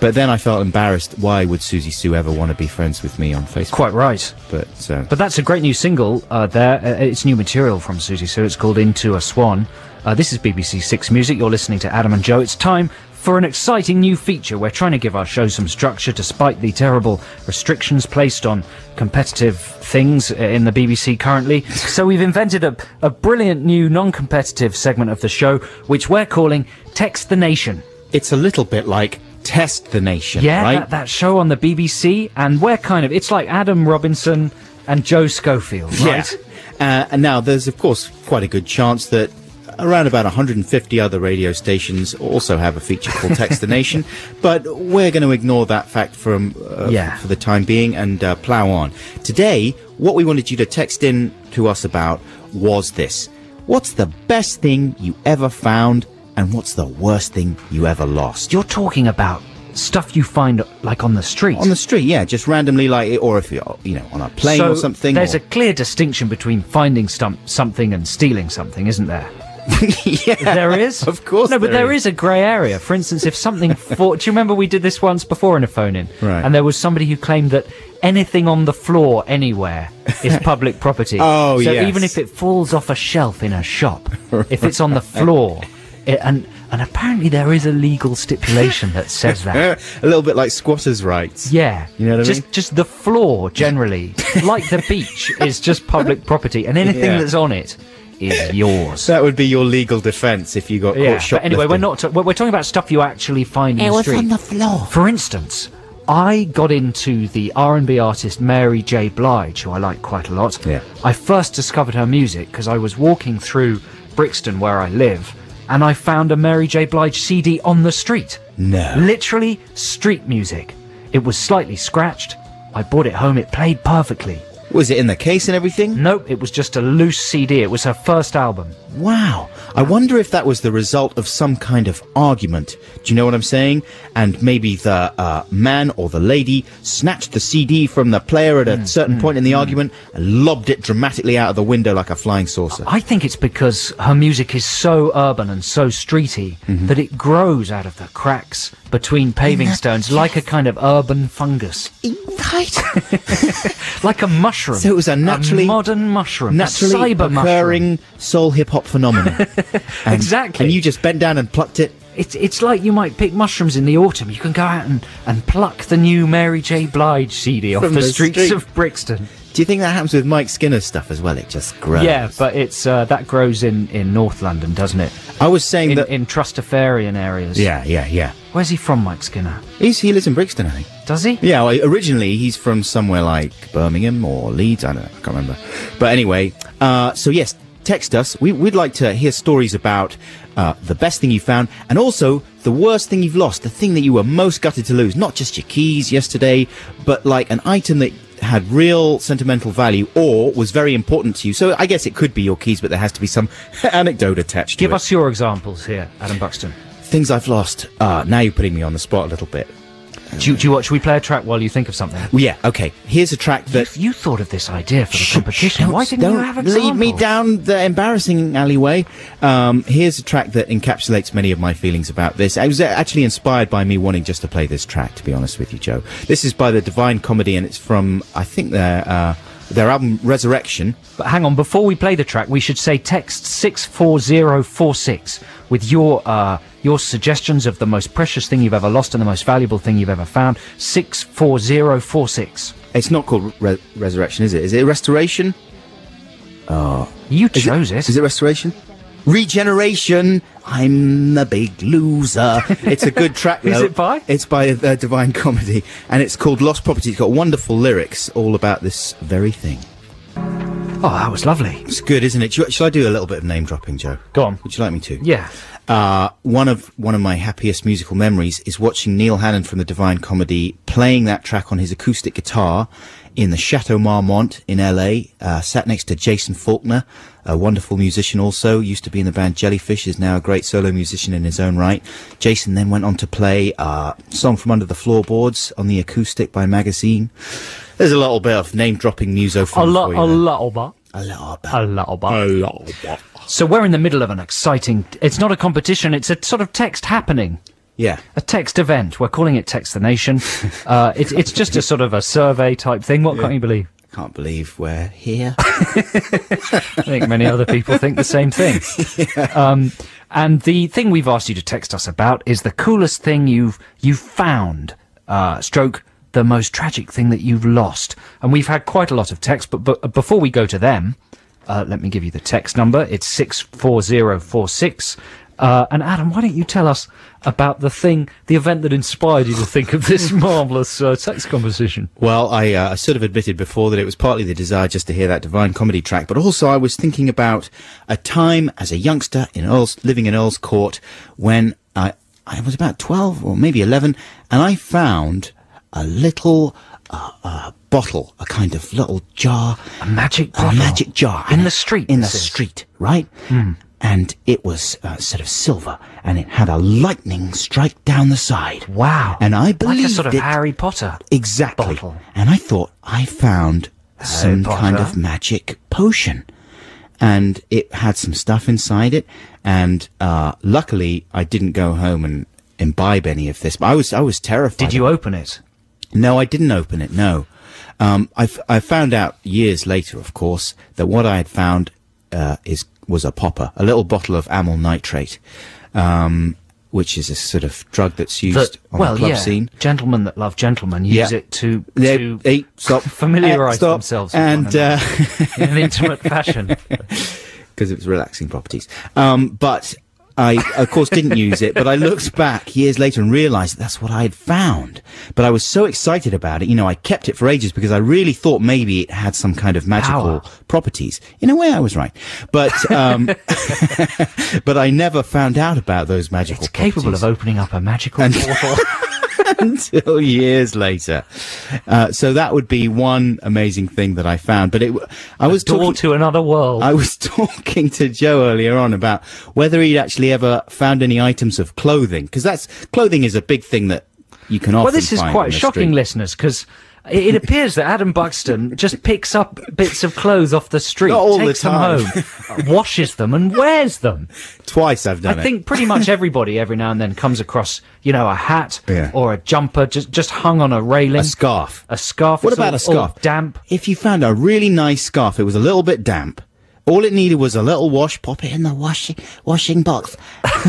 But then I felt embarrassed. Why would Susie Sue ever want to be friends with me on Facebook? Quite right. But, uh, But that's a great new single uh, there. Uh, it's new material from Susie Sue. It's called Into a Swan. Uh, this is B B C Six Music. You're listening to Adam and Joe. It's time for an exciting new feature. We're trying to give our show some structure despite the terrible restrictions placed on competitive things in the B B C currently. So we've invented a, a brilliant new non-competitive segment of the show, which we're calling Text the Nation. it's a little bit like Test the Nation, Yeah, right? that, that show on the B B C, and we're kind of, it's like Adam Robinson and Joe Schofield, right? Yeah. Uh, and now there's, of course, quite a good chance that around about one hundred fifty other radio stations also have a feature called Text the Nation, but we're going to ignore that fact from uh, Yeah. for the time being and uh, plough on. Today, what we wanted you to text in to us about was this. What's the best thing you ever found, and what's the worst thing you ever lost? You're talking about stuff you find, like, on the street. On the street, yeah, just randomly, like, or if you're, you know, on a plane so or something. there's or... a clear distinction between finding stum- something and stealing something, isn't there? yeah, There is? Of course No, but there there is a grey area. For instance, if something... For- do you remember we did this once before in a phone-in? Right. And there was somebody who claimed that anything on the floor anywhere is public property. Oh, so yes. even if it falls off a shelf in a shop, if it's on the floor... It, and and apparently there is a legal stipulation that says that. a little bit like squatters' rights. Yeah. You know what I just, mean? Just the floor, generally, like the beach, is just public property, and anything Yeah. that's on it is yours. That would be your legal defence if you got Yeah, caught shoplifting. but anyway, we're not. Ta- we're we're talking about stuff you actually find in the street. floor. For instance, I got into the R and B artist Mary J. Blige, who I like quite a lot. Yeah. I first discovered her music because I was walking through Brixton, where I live, and I found a Mary J. Blige C D on the street. No. Literally street music. It was slightly scratched. I brought it home. It played perfectly. Was it in the case and everything? Nope, it was just a loose C D. It was her first album. Wow. I wonder if that was the result of some kind of argument. Do you know what I'm saying? And maybe the uh, man or the lady snatched the C D from the player at a Mm, certain point in the argument and lobbed it dramatically out of the window like a flying saucer. I think it's because her music is so urban and so streety Mm-hmm. that it grows out of the cracks between paving stones like a kind of urban fungus. Right. Like a mushroom. So it was a naturally- modern mushroom. Naturally a cyber occurring mushroom. soul hip-hop phenomenon. And- Exactly. And you just bent down and plucked it. It's, it's like you might pick mushrooms in the autumn. You can go out and, and pluck the new Mary J. Blige C D off From the, the streets street. of Brixton. Do you think that happens with Mike Skinner's stuff as well? It just grows. Yeah, but it's uh, that grows in, in North London, doesn't it? I was saying In, that... in Trustafarian areas. Yeah, yeah, yeah. Where's he from, Mike Skinner? He's, he lives in Brixton, I think. Does he? Yeah, well, originally he's from somewhere like Birmingham or Leeds. I don't know. I can't remember. But anyway, uh, so yes, text us. We, we'd like to hear stories about uh, the best thing you found and also the worst thing you've lost, the thing that you were most gutted to lose. Not just your keys yesterday, but like an item that had real sentimental value or was very important to you. So I guess it could be your keys, but there has to be some anecdote attached Give to it. us your examples here, Adam Buxton. Things I've lost. Uh, now you're putting me on the spot a little bit. Do you, do you watch? Should we play a track while you think of something? Well, yeah, okay. Here's a track that... You, you thought of this idea for the competition. Don't- Why didn't don't you have examples? lead me down the embarrassing alleyway. Um, here's a track that encapsulates many of my feelings about this. I was actually inspired by me wanting just to play this track, to be honest with you, Joe. This is by the Divine Comedy, and it's from, I think, their uh, their album Resurrection. But hang on, before we play the track, we should say text six four zero four six with your uh, your suggestions of the most precious thing you've ever lost and the most valuable thing you've ever found. six four zero four six. It's not called Re- Resurrection, is it? Is it Restoration? You Is chose it, it. Is it Restoration? Regeneration. I'm a big loser. It's a good track, though. Is it by? It's by uh, Divine Comedy, and it's called Lost Property. It's got wonderful lyrics all about this very thing. Oh, that was lovely. It's good, isn't it? Shall, shall I do a little bit of name dropping, Joe? Go on. Would you like me to? Yeah. Uh, one of one of my happiest musical memories is watching Neil Hannon from the Divine Comedy playing that track on his acoustic guitar in the Chateau Marmont in L A, uh, sat next to Jason Faulkner, a wonderful musician also, used to be in the band Jellyfish, is now a great solo musician in his own right. Jason then went on to play uh, Song from Under the Floorboards on the acoustic by Magazine. There's a little bit of name-dropping muso fun A lot, for you a there. little bit. A little bit. A little bit. A lot. So we're in the middle of an exciting... It's not a competition, it's a sort of text happening. Yeah. A text event. We're calling it Text the Nation. uh, it's it's just a sort of a survey type thing. What can't you believe? Can't believe we're here. I think many other people think the same thing. Yeah. Um, and the thing we've asked you to text us about is the coolest thing you've you've found, uh, stroke the most tragic thing that you've lost. And we've had quite a lot of text, but, but before we go to them, uh, let me give you the text number. It's six four zero four six. Uh, and Adam, why don't you tell us about the thing, the event that inspired you to think of this marvellous uh, text composition? Well, I uh, sort of admitted before that it was partly the desire just to hear that Divine Comedy track, but also I was thinking about a time as a youngster in Earl's, living in Earl's Court when I, I was about twelve or maybe eleven, and I found a little uh, uh, bottle, a kind of little jar. A magic bottle? A magic jar. In the street? In the is. street, right? Mm. And it was uh, sort of silver, and it had a lightning strike down the side. Wow. And I believed like a sort of it, Harry Potter exactly. bottle. And I thought I found Harry some Potter. kind of magic potion. And it had some stuff inside it, and uh, luckily I didn't go home and imbibe any of this. But I was I was terrified. Did you open it? No, I didn't open it, no. Um, I, f- I found out years later, of course, that what I had found uh, is was a popper, a little bottle of amyl nitrate, um, which is a sort of drug that's used That, on well, the club yeah, scene. Gentlemen that love gentlemen use Yeah. it to, They, to they stop, familiarise eh, stop, themselves with and one uh, another in an intimate fashion. because it was relaxing properties. Um, but I, of course, didn't use it, but I looked back years later and realised that that's what I had found. But I was so excited about it, you know, I kept it for ages because I really thought maybe it had some kind of magical Power. properties. In a way, I was right. But, um, but I never found out about those magical It's properties. capable of opening up a magical And- portal. Until years later. Uh, so that would be one amazing thing that I found. But it, w- I was Door talking to another world. I was talking to Joe earlier on about whether he'd actually ever found any items of clothing, because that's clothing is a big thing that you can often Well, this is find quite on the shocking, street. listeners, because it, it appears that Adam Buxton just picks up bits of clothes off the street, Not all the takes them time. home, washes them, and wears them. Twice I've done I it. think pretty much everybody every now and then comes across, you know, a hat Yeah. or a jumper just just hung on a railing. A scarf. A scarf. What It's about all- a scarf? all damp. If you found a really nice scarf, it was a little bit damp. All it needed was a little wash. Pop it in the washing washing box,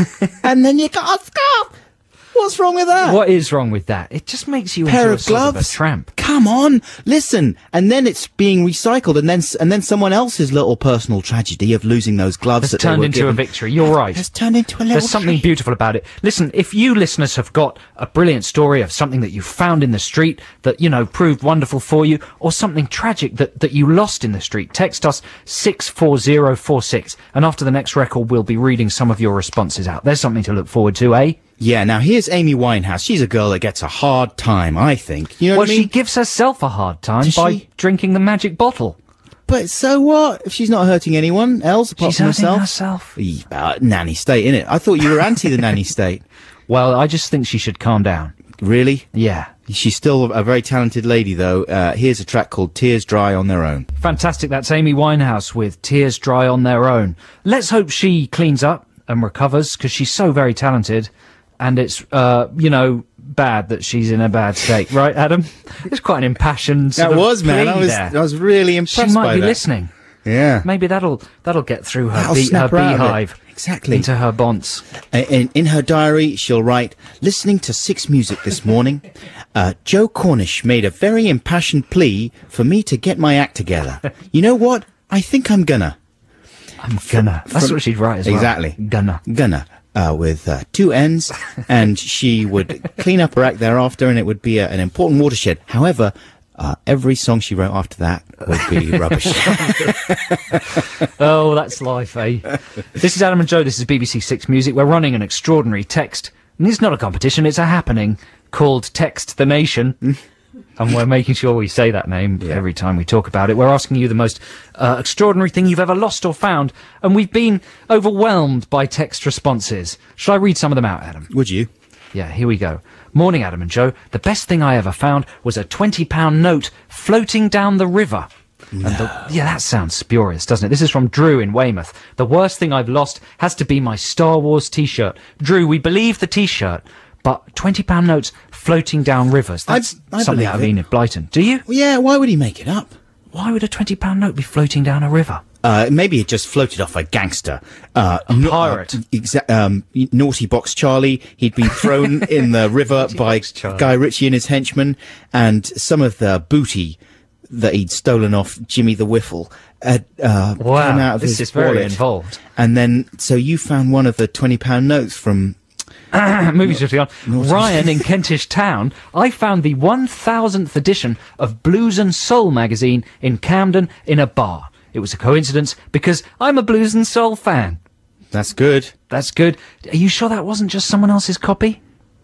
and then you got a scarf. What's wrong with that? What is wrong with that? It just makes you Pair into a of sort of gloves. a tramp. Come on, listen. And then it's being recycled, and then s- and then someone else's little personal tragedy of losing those gloves Has that they turned were into given a victory. You're right. has turned into a little. There's something treat. beautiful about it. Listen, if you listeners have got a brilliant story of something that you found in the street that, you know, proved wonderful for you, or something tragic that, that you lost in the street, text us six four zero four six. And after the next record, we'll be reading some of your responses out. There's something to look forward to, eh? Yeah. Now here's Amy Winehouse. She's a girl that gets a hard time, I think. You know Well, what I she mean? gives herself a hard time Does by she? drinking the magic bottle. But so what? If she's not hurting anyone else apart She's from hurting herself. herself. Eeh, uh, nanny state, innit? I thought you were anti the nanny state. Well, I just think she should calm down. Really? Yeah. She's still a very talented lady, though. Uh, here's a track called Tears Dry on Their Own. Fantastic. That's Amy Winehouse with Tears Dry on Their Own. Let's hope she cleans up and recovers, because she's so very talented. And it's, uh, you know, bad that she's in a bad state. Right, Adam? It's quite an impassioned sort That of was, man. plea I was, there. I was really She impressed might by be that. listening. Yeah. Maybe that'll that'll get through her, That'll bee, her snap her out of it. beehive. Exactly. Into her bonds. Uh, In, in her diary, she'll write, listening to Six Music this morning, uh, Joe Cornish made a very impassioned plea for me to get my act together. You know what? I think I'm gonna. I'm gonna. That's From- what she'd write as well. Exactly. Gonna. Gonna. Uh, with uh, two N's, and she would clean up her act thereafter, and it would be a, an important watershed. However, uh, every song she wrote after that would be rubbish. Oh, that's life, eh? This is Adam and Joe. This is B B C Six Music. We're running an extraordinary text. And it's not a competition, it's a happening called Text the Nation. And we're making sure we say that name Yeah. every time we talk about it. We're asking you the most uh, extraordinary thing you've ever lost or found. And we've been overwhelmed by text responses. Shall I read some of them out, Adam? Would you? Yeah, here we go. Morning, Adam and Joe. The best thing I ever found was a twenty pound note floating down the river. No. And the, yeah, that sounds spurious, doesn't it? This is from Drew in Weymouth. The worst thing I've lost has to be my Star Wars t-shirt. Drew, we believe the t-shirt, but twenty pound notes floating down rivers. That's I something believe out of it. Enid Blyton. Do you? Well, yeah, why would he make it up? Why would a twenty pound note be floating down a river? Uh, maybe it just floated off a gangster. Uh, A no- pirate. Uh, exa- um, Naughty Box Charlie. He'd been thrown in the river by Box Charlie. Guy Ritchie and his henchmen, and some of the booty that he'd stolen off Jimmy the Whiffle had uh, Wow, come out of this his is very wallet. involved. And then, so you found one of the twenty pound notes from... Movie shifting on. Ryan in Kentish Town. I found the one thousandth edition of Blues and Soul magazine in Camden in a bar. It was a coincidence because I'm a Blues and Soul fan. That's good. That's good. Are you sure that wasn't just someone else's copy?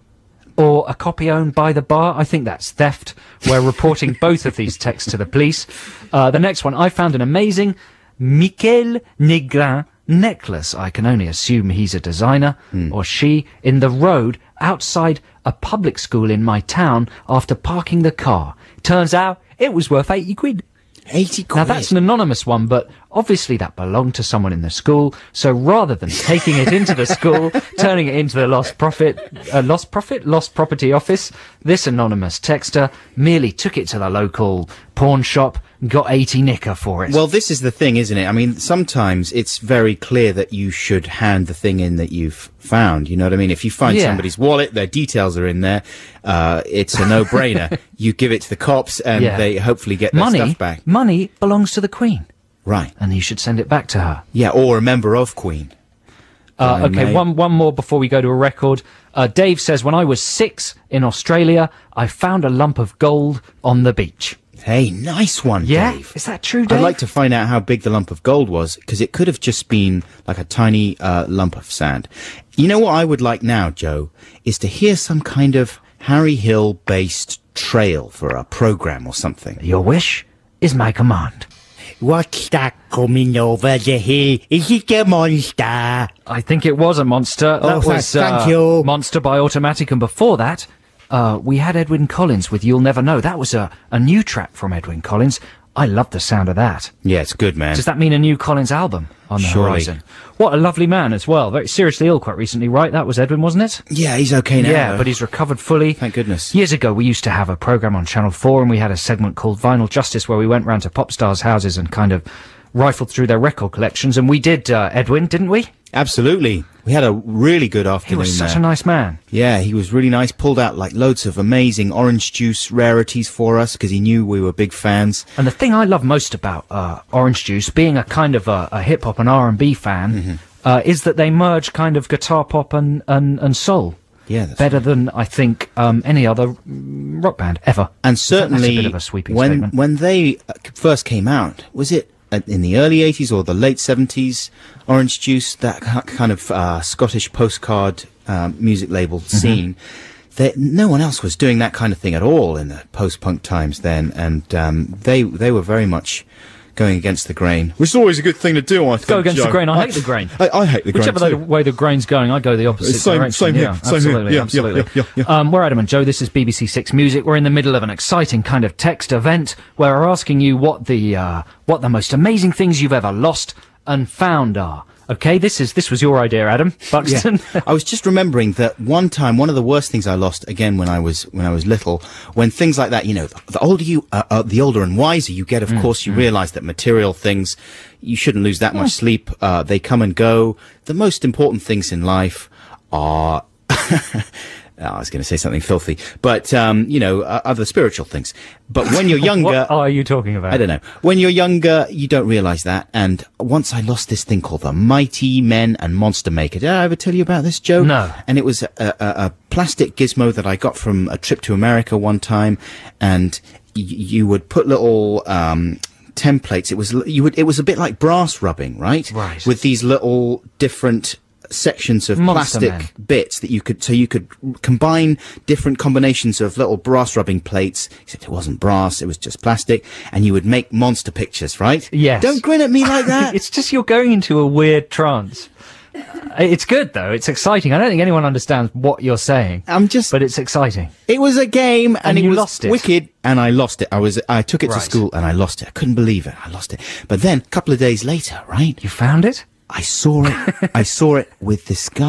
Or a copy owned by the bar? I think that's theft. We're reporting both of these texts to the police. Uh, the next one, I found an amazing Michel Negrin necklace. I can only assume he's a designer, or she, in the road outside a public school in my town after parking the car. Turns out it was worth eighty quid. eighty quid. Now that's an anonymous one, but obviously that belonged to someone in the school. So rather than taking it into the school, turning it into the lost profit, uh, lost profit, lost property office, this anonymous texter merely took it to the local pawn shop, got eighty nicker for it. Well, this is the thing, isn't it? I mean, sometimes it's very clear that you should hand the thing in that you've found. You know what I mean? If you find Yeah. somebody's wallet, their details are in there, uh, it's a no-brainer. You give it to the cops and Yeah. they hopefully get their money, stuff back. money belongs to the Queen, Right. and you should send it back to her. Yeah, or a member of Queen. Uh, Uh, okay, mate. one one more before we go to a record. Uh, Dave says, when I was six in Australia, I found a lump of gold on the beach. Hey, nice one, Yeah? Dave. Is that true, Dave? I'd like to find out how big the lump of gold was, because it could have just been like a tiny uh, lump of sand. You know what I would like now, Joe, is to hear some kind of Harry Hill-based trail for a program or something. Your wish is my command. What's that coming over the hill? Is it a monster? I think it was a monster. Oh, that tha- was thank uh, you. Monster by Automatic, and before that, uh, we had Edwyn Collins with You'll Never Know. That was a, a new track from Edwyn Collins. I love the sound of that. Yeah, it's good, man. Does that mean a new Collins album on the Surely. horizon? What a lovely man as well. Very seriously ill quite recently, right? That was Edwyn, wasn't it? Yeah, he's okay now. Yeah, but he's recovered fully. Thank goodness. Years ago, we used to have a program on Channel four, and we had a segment called Vinyl Justice, where we went round to pop stars' houses and kind of rifled through their record collections. And we did uh, Edwyn, didn't we? Absolutely. We had a really good He afternoon was such there. a nice man. Yeah, he was really nice. Pulled out like loads of amazing orange juice rarities for us because he knew we were big fans. And the thing I love most about uh, Orange Juice, being a kind of a, a hip hop and R and B fan, Mm-hmm. uh, is that they merge kind of guitar pop and and, and soul. Yeah, that's Better right. than I think um, any other mm, rock band ever. And So that's a certainly, bit of a sweeping when statement. when they uh, first came out, was it uh, in the early eighties or the late seventies? Orange Juice, that ki- kind of uh, Scottish postcard um, music label Mm-hmm. scene. That no one else was doing that kind of thing at all in the post-punk times then, and um, they they were very much going against the grain. Which is always a good thing to do, I think. Go against Joe. the grain. I hate the grain. I, I hate the grain Whichever too. the way the grain's going, I go the opposite Same- direction. same here, yeah, same here. absolutely, Yeah, yeah, absolutely. yeah, yeah, yeah. Um, we're Adam and Joe. This is B B C Six Music. We're in the middle of an exciting kind of text event where we're asking you what the uh, what the most amazing things you've ever lost and found are. Okay, this is this was your idea, Adam Buxton. I was just remembering that one time, one of the worst things I lost again when I was when I was little, when things like that, you know, the, the older you, uh, uh, the older and wiser you get, of course, you realise that material things, you shouldn't lose that much sleep. Uh, they come and go. The most important things in life are. Oh, I was going to say something filthy, but um, you know, uh, other spiritual things. But when you're younger, What are you talking about? I don't know. When you're younger, you don't realise that. And once I lost this thing called the Mighty Men and Monster Maker. Did I ever tell you about this, Joe? No. And it was a, a, a plastic gizmo that I got from a trip to America one time. And y- you would put little um, templates. It was l- you would. It was a bit like brass rubbing, right? Right. With these little different sections of Monster plastic Men. bits that you could, so you could combine different combinations of little brass rubbing plates, except it wasn't brass, it was just plastic, and you would make monster pictures, right? Yes. Don't grin at me like that. It's just you're going into a weird trance. Uh, It's good though. It's exciting. I don't think anyone understands what you're saying. I'm just, But it's exciting. it was a game, and, And it you was lost it. wicked, and I lost it. I was, I took it Right. to school, and I lost it. I couldn't believe it. I lost it. But then, a couple of days later, right? You found it? I saw it. I saw it with this guy.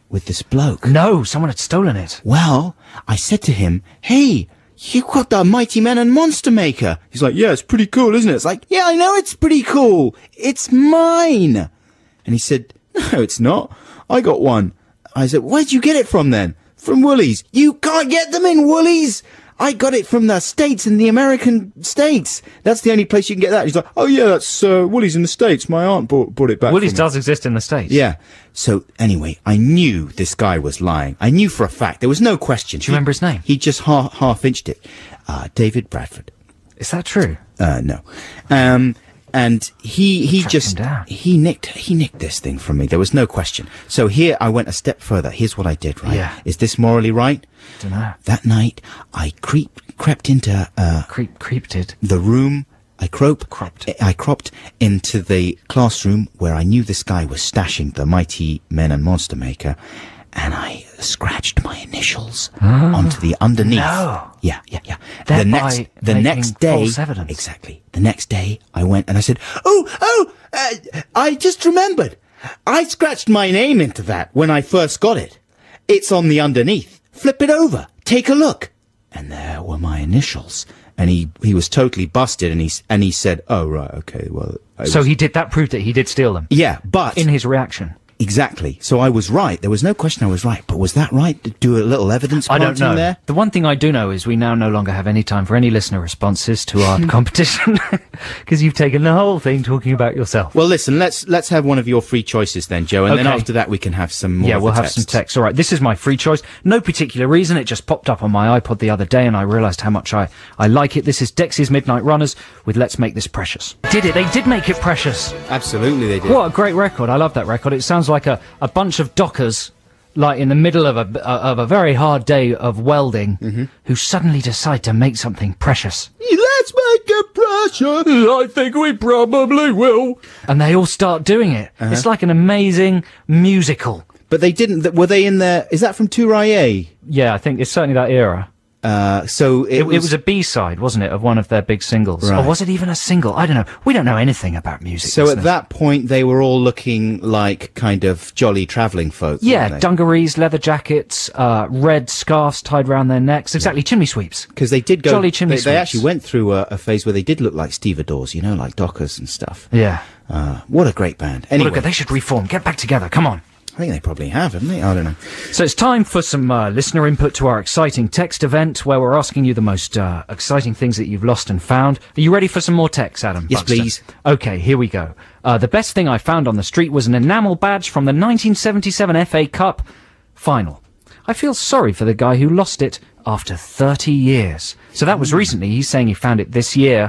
with this bloke. No, someone had stolen it. Well, I said to him, hey, you got the Mighty Men and Monster Maker. He's like, yeah, it's pretty cool, isn't it? It's like, yeah, I know it's pretty cool. It's mine. And he said, no, it's not. I got one. I said, where'd you get it from then? From Woolies. You can't get them in Woolies. I got it from the States, in the American States. That's the only place you can get that. He's like, oh yeah, that's uh, Woolies in the States. My aunt bought, bought it back. Woolies from does exist in the States. Yeah. So anyway, I knew this guy was lying. I knew for a fact. There was no question. Do you remember his name? He just half, half-inched it. Uh, David Bradford. Is that true? Uh, no. Um, and he, he Tracked just, him down. he nicked, he nicked this thing from me. There was no question. So here I went a step further. Here's what I did, right? Yeah. Is this morally right? Dunno. That night, I creep, crept into, uh, Creep, creeped it. the room. I crope, Cropped. I cropped into the classroom where I knew this guy was stashing the Mighty Men and Monster Maker, and I scratched my initials onto the underneath. No. Yeah, yeah, yeah. Thereby the next, the making next day, false evidence. exactly. The next day, I went and I said, "Oh, oh, uh, I just remembered. I scratched my name into that when I first got it. It's on the underneath. Flip it over. Take a look." And there were my initials. And he, he was totally busted, and he, s- and he said, oh, right, okay, well... I So was- he did, that proved that he did steal them. Yeah, but... In his reaction. Exactly. So I was right. There was no question I was right. But was that right to do a little evidence I don't planting know. there? The one thing I do know is we now no longer have any time for any listener responses to our competition, because you've taken the whole thing talking about yourself. Well, listen, let's let's have one of your free choices then, Joe, and then Okay. after that we can have some more Yeah, of we'll the have some texts. text. All right, this is my free choice. No particular reason. It just popped up on my iPod the other day, and I realised how much I, I like it. This is Dexy's Midnight Runners with Let's Make This Precious. Did it? They did make it precious. Absolutely they did. What a great record. I love that record. It sounds like a, a bunch of dockers, like in the middle of a, of a very hard day of welding, Mm-hmm. who suddenly decide to make something precious. Let's make it precious! I think we probably will. And they all start doing it. Uh-huh. It's like an amazing musical. But they didn't... th- Were they in there... Is that from Touraye? Yeah, I think it's certainly that era. Uh, so it, It, was... it was a B-side, wasn't it, of one of their big singles? Right. Or was it even a single? I don't know. We don't know anything about music. So at listeners. that point they were all looking like kind of jolly travelling folk. Yeah, weren't they? dungarees, leather jackets, uh, red scarves tied round their necks. Exactly, chimney sweeps. Because they did go... Jolly chimney they, they sweeps. actually went through a, a phase where they did look like stevedores, you know, like dockers and stuff. Yeah. Uh, what a great band. Well, Anyway, look, they should reform. Get back together. Come on. I think they probably have, haven't they? I don't know. So it's time for some uh, listener input to our exciting text event where we're asking you the most uh, exciting things that you've lost and found. Are you ready for some more texts, Adam? Yes, Buxton? please. Okay, here we go. Uh, the best thing I found on the street was an enamel badge from the nineteen seventy-seven F A Cup final. I feel sorry for the guy who lost it after thirty years. So that was recently. He's saying he found it this year.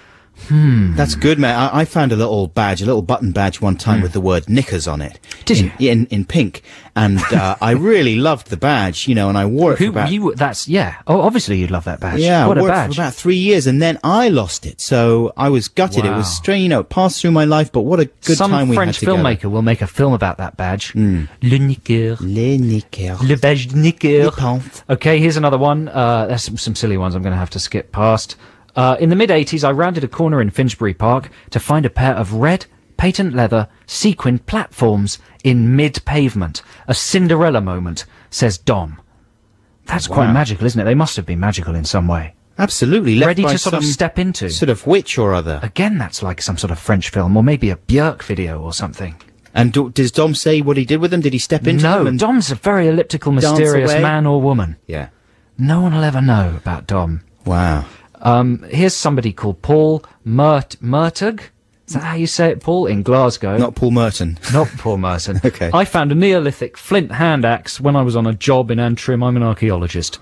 That's good, man. I, I found a little badge, a little button badge one time with the word knickers on it. Hmm. Did in, you? Yeah, in, in pink. And uh, I really loved the badge, you know, and I wore it for Who about... you? That's yeah. Oh, obviously you'd love that badge. Yeah, what I a wore it badge. for about three years, and then I lost it. So I was gutted. It Wow. was strange, you know, it passed through my life, but what a good Some time we French had together. filmmaker will make a film about that badge. Hmm. Le Nicker. Les knickers. Le badge Nicker. Les pants. Okay, here's another one. Uh, there's some, some silly ones I'm going to have to skip past. Uh, in the mid-eighties, I rounded a corner in Finsbury Park to find a pair of red, patent leather, sequined platforms in mid-pavement. A Cinderella moment, says Dom. That's quite Wow. magical, isn't it? They must have been magical in some way. Absolutely. Left Ready by to sort of some step into. Sort of witch or other. Again, that's like some sort of French film, or maybe a Björk video or something. And do, does Dom say what he did with them? Did he step into them? No, and- Dom's a very elliptical, mysterious away? man or woman. Yeah. No one will ever know about Dom. Wow. Um, here's somebody called Paul Mert Mertug. Is that how you say it, Paul? In Glasgow. Not Paul Merton. Not Paul Merton. Okay. I found a Neolithic flint hand axe when I was on a job in Antrim. I'm an archaeologist.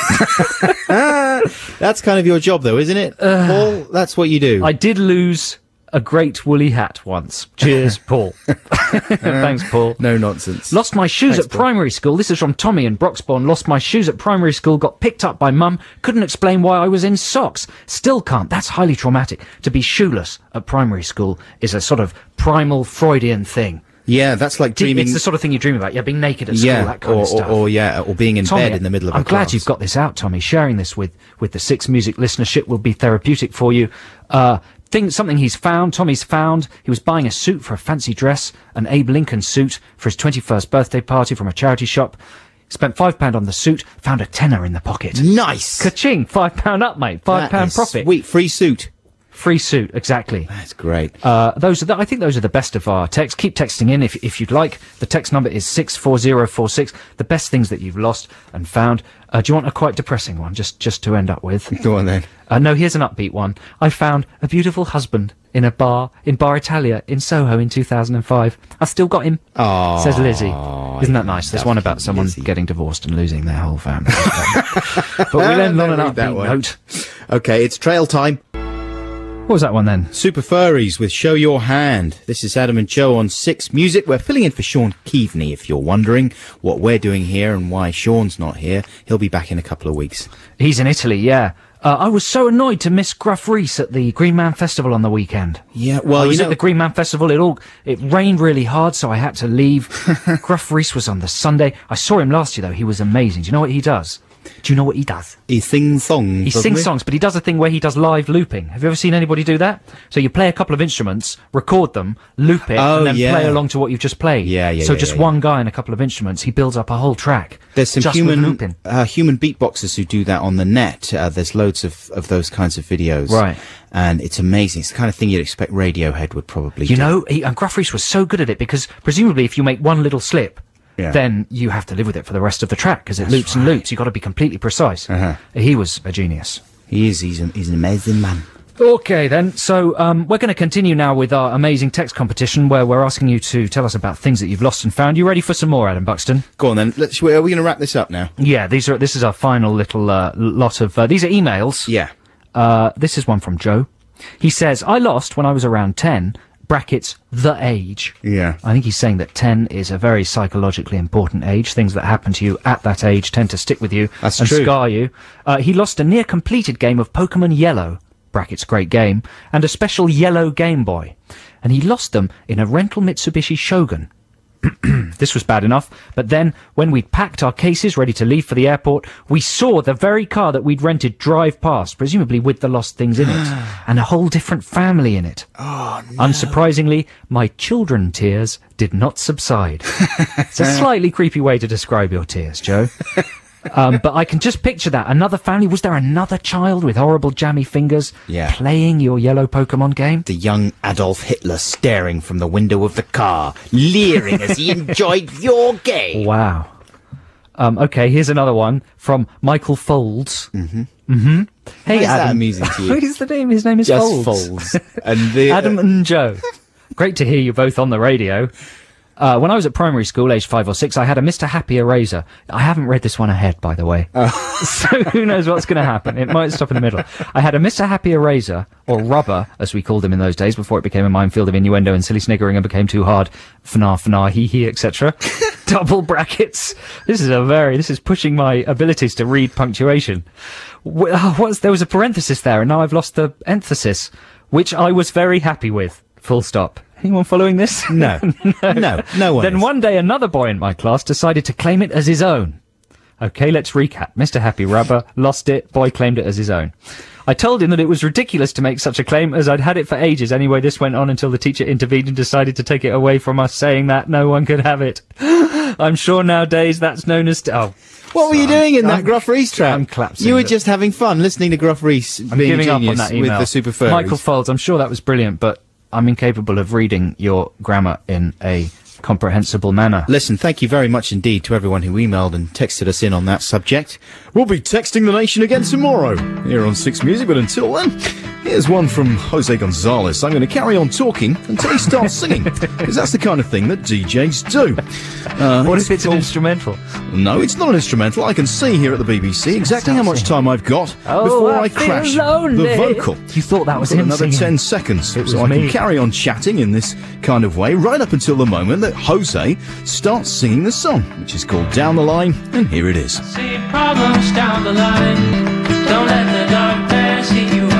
That's kind of your job, though, isn't it? Paul, that's what you do. I did lose a great woolly hat once. Cheers, Paul. Thanks, Paul. No nonsense. Lost my shoes Thanks, at Paul. primary school. This is from Tommy in Broxbourne. Lost my shoes at primary school. Got picked up by mum. Couldn't explain why I was in socks. Still can't. That's highly traumatic. To be shoeless at primary school is a sort of primal Freudian thing. Yeah, that's like dreaming. It's the sort of thing you dream about. Yeah, being naked at school, yeah, that kind or, of stuff. or, or yeah, or being in Tommy, bed in the middle of I'm a glad class. you've got this out, Tommy. Sharing this with, with the Six Music listenership will be therapeutic for you. Uh, thing, something he's found, Tommy's found. He was buying a suit for a fancy dress, an Abe Lincoln suit for his twenty-first birthday party from a charity shop. Spent five pound on the suit, found a tenner in the pocket. Nice. Ka-ching! Five pound up, mate. Five That pound is profit. Sweet, free suit. Free suit, exactly. That's great. Uh, those are the, I think those are the best of our texts. Keep texting in if if you'd like. The text number is six four zero four six. The best things that you've lost and found. Uh, do you want a quite depressing one, just just to end up with? Go on then. Uh, no, here's an upbeat one. I found a beautiful husband in a bar in Bar Italia in Soho in two thousand five. I've still got him. Aww, says Lizzie. Isn't that nice? There's one about lovely, someone Lizzie. getting divorced and losing their whole family. But we'll end on an Read that upbeat one. note. Okay, it's trail time. What was that one then? Super Furries with Show Your Hand. This is Adam and Joe on Six Music. We're filling in for Sean Keaveney, if you're wondering what we're doing here and why Sean's not here. He'll be back in a couple of weeks. He's in Italy, yeah. Uh, I was so annoyed to miss Gruff Rhys at the Green Man Festival on the weekend. Yeah, well, I you was know... at the Green Man Festival. It all it rained really hard, so I had to leave. Gruff Rhys was on the Sunday. I saw him last year, though. He was amazing. Do you know what he does? Do you know what he does? He sings songs. He doesn't sings songs, but he does a thing where he does live looping. Have you ever seen anybody do that? So you play a couple of instruments, record them, loop it, Oh, and then yeah. play along to what you've just played. Yeah, yeah, So yeah, just yeah, one yeah. guy and a couple of instruments, he builds up a whole track. There's some just with human looping. uh, human beatboxers who do that on the net. Uh, there's loads of, of those kinds of videos. Right. And it's amazing. It's the kind of thing you'd expect Radiohead would probably You do. know, he, and Gruff Rhys was so good at it because presumably if you make one little slip, Yeah. then you have to live with it for the rest of the track because it That's loops and right. loops. You've got to be completely precise. Uh-huh. He was a genius. He is. He's an, he's an amazing man. Okay, then. So um, we're going to continue now with our amazing text competition where we're asking you to tell us about things that you've lost and found. You ready for some more, Adam Buxton? Go on then. Let's. Are we going to wrap this up now? Yeah, these are. This is our final little uh, lot of. Uh, these are emails. Yeah. Uh, this is one from Joe. He says, I lost when I was around ten, brackets, the age. Yeah. I think he's saying that ten is a very psychologically important age. Things that happen to you at that age tend to stick with you That's and true. scar you. Uh, he lost a near-completed game of Pokemon Yellow, brackets, great game, and a special yellow Game Boy. And he lost them in a rental Mitsubishi Shogun. This was bad enough, but then, when we'd packed our cases ready to leave for the airport, we saw the very car that we'd rented drive past, presumably with the lost things in it, and a whole different family in it. Oh, no. Unsurprisingly, my children tears did not subside. It's a slightly creepy way to describe your tears, Joe. Um, but I can just picture that. Another family. Was there another child with horrible jammy fingers Yeah. playing your yellow Pokemon game? The young Adolf Hitler staring from the window of the car, leering as he enjoyed your game. Wow. Um, okay, here's another one from Michael Folds. Mm-hmm. Mm-hmm. Hey, Why is that Adam. amusing to you? What is the name? His name is Just Folds. Folds. And the, Adam and Joe. Great to hear you both on the radio. Uh, when I was at primary school, aged five or six, I had a Mister Happy eraser. I haven't read this one ahead, by the way. So who knows what's going to happen. It might stop in the middle. I had a Mister Happy eraser, or rubber, as we called them in those days, before it became a minefield of innuendo and silly sniggering and became too hard. Fnar, fnar, hee hee, et cetera. Double brackets. This is a very, this is pushing my abilities to read punctuation. Wh- oh, what's, there was a parenthesis there, and now I've lost the emphasis, which I was very happy with. Full stop. Anyone following this? No. no. No one Then is. one day another boy in my class decided to claim it as his own. Okay, let's recap. Mister Happy Rubber lost it, boy claimed it as his own. I told him that it was ridiculous to make such a claim, as I'd had it for ages. Anyway, this went on until the teacher intervened and decided to take it away from us, saying that no one could have it. I'm sure nowadays that's known as... Oh, What were you doing in that I'm- Gruff Rhys track? I'm collapsing. You were just having fun listening to Gruff Rhys I'm being giving a up genius on that email. with the Super Furries. Michael Folds, I'm sure that was brilliant, but I'm incapable of reading your grammar in a comprehensible manner. Listen, thank you very much indeed to everyone who emailed and texted us in on that subject. We'll be texting the nation again tomorrow here on Six Music, but until then, here's one from Jose Gonzalez. I'm going to carry on talking until he starts singing, because that's the kind of thing that D Js do. Uh, What if it's an called- instrumental? No, it's not an instrumental. I can see here at the B B C exactly how much time I've got Oh, before I I, feel crash lonely. the vocal. You thought that was I've got him another singing. ten seconds, It was so I me. can carry on chatting in this kind of way right up until the moment that Jose starts singing the song, which is called Down the Line, and here it is. See problems down the line. Don't let the dark past hit you.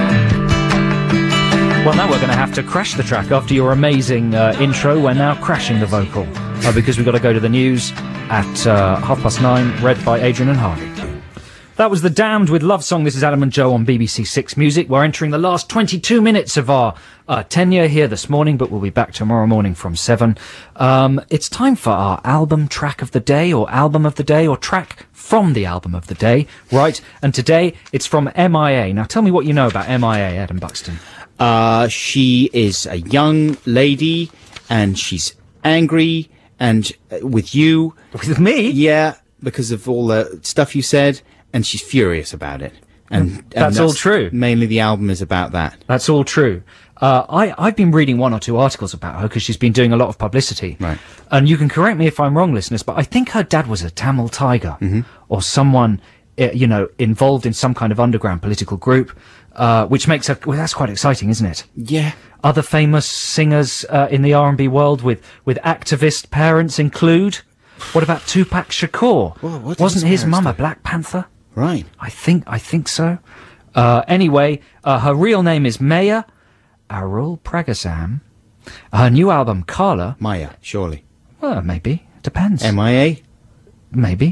Well, now we're going to have to crash the track after your amazing uh, intro. We're now crashing the vocal uh, because we've got to go to the news at uh, half past nine, read by Adrian and Harvey. That was The Damned with Love Song. This is Adam and Joe on B B C Six Music. We're entering the last twenty-two minutes of our uh, tenure here this morning, but we'll be back tomorrow morning from seven. Um, it's time for our album track of the day, or album of the day, or track from the album of the day, right? And today it's from M I A. Now tell me what you know about M I A, Adam Buxton. Uh, she is a young lady, and she's angry, and uh, with you. With me? Yeah, because of all the stuff you said, and she's furious about it. And, and that's, that's all true. Mainly the album is about that. That's all true. Uh, I, I've been reading one or two articles about her because she's been doing a lot of publicity. Right. And you can correct me if I'm wrong, listeners, but I think her dad was a Tamil Tiger, mm-hmm. or someone, uh, you know, involved in some kind of underground political group, uh, which makes her, well, that's quite exciting, isn't it? Yeah. Other famous singers uh, in the R and B world with, with activist parents include, what about Tupac Shakur? Well, what did Wasn't his his mum a parents do? Black Panther? Right. I think, I think so. Uh, anyway, uh, her real name is Maya Arul Pragasam. Her new album, Carla. Maya, surely. Well, maybe. Depends. M I A? Maybe.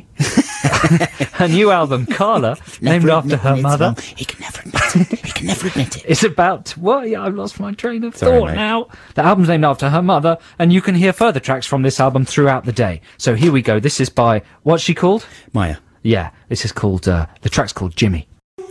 Her new album, Carla, named Never after admit her when it's mother. wrong. He can never admit it. He can never admit it. It's about, well, yeah, I've lost my train of Sorry, thought mate. now. The album's named after her mother, and you can hear further tracks from this album throughout the day. So here we go. This is by, what's she called? Maya. Yeah, this is called, uh, the track's called Jimmy.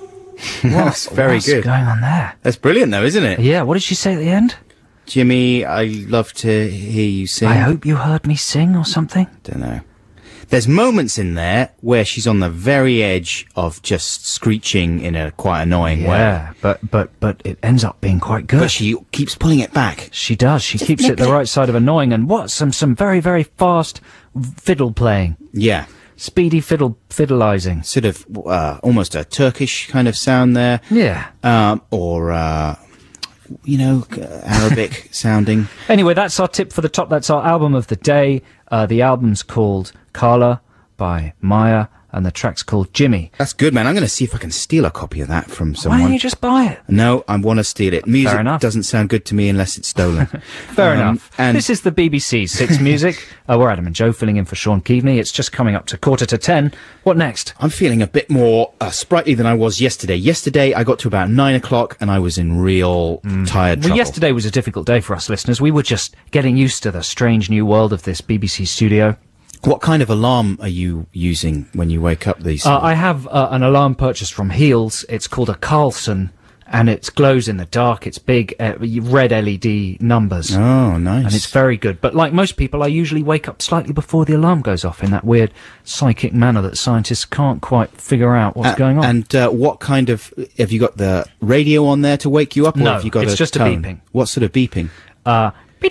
That's very What's good. going on there? That's brilliant, though, isn't it? Yeah, what did she say at the end? Jimmy, I love to hear you sing. I hope you heard me sing or something. Don't know. There's moments in there where she's on the very edge of just screeching in a quite annoying way. Yeah, but, but, but it ends up being quite good. But she keeps pulling it back. She does. She Just keeps it nip the it. right side of annoying, and what some some very very fast fiddle playing, Yeah. speedy fiddle fiddleizing. Sort of uh, almost a Turkish kind of sound there. Yeah. Um, or, uh, you know, Arabic sounding. Anyway, that's our tip for the top. That's our album of the day. Uh, the album's called Carla by Maya, and the track's called Jimmy. That's good, man. I'm going to see if I can steal a copy of that from Why someone. don't you just buy it? No, I want to steal it. Music Fair enough. doesn't sound good to me unless it's stolen. Fair Um, enough. And This is the B B C Six Music. Uh, we're Adam and Joe filling in for Sean Keaveney. It's just coming up to quarter to ten. What next? I'm feeling a bit more uh, sprightly than I was yesterday. Yesterday, I got to about nine o'clock and I was in real tired Well, trouble. yesterday was a difficult day for us listeners. We were just getting used to the strange new world of this B B C studio. What kind of alarm are you using when you wake up these Uh, I have uh, an alarm purchased from Heels. It's called a Carlson, and it glows in the dark. It's big, uh, red L E D numbers. Oh, nice. And it's very good. But like most people, I usually wake up slightly before the alarm goes off in that weird psychic manner that scientists can't quite figure out what's Uh, going on. And uh, what kind of... Have you got the radio on there to wake you up? Or No, have you got it's a just a tone? beeping. What sort of beeping? Uh,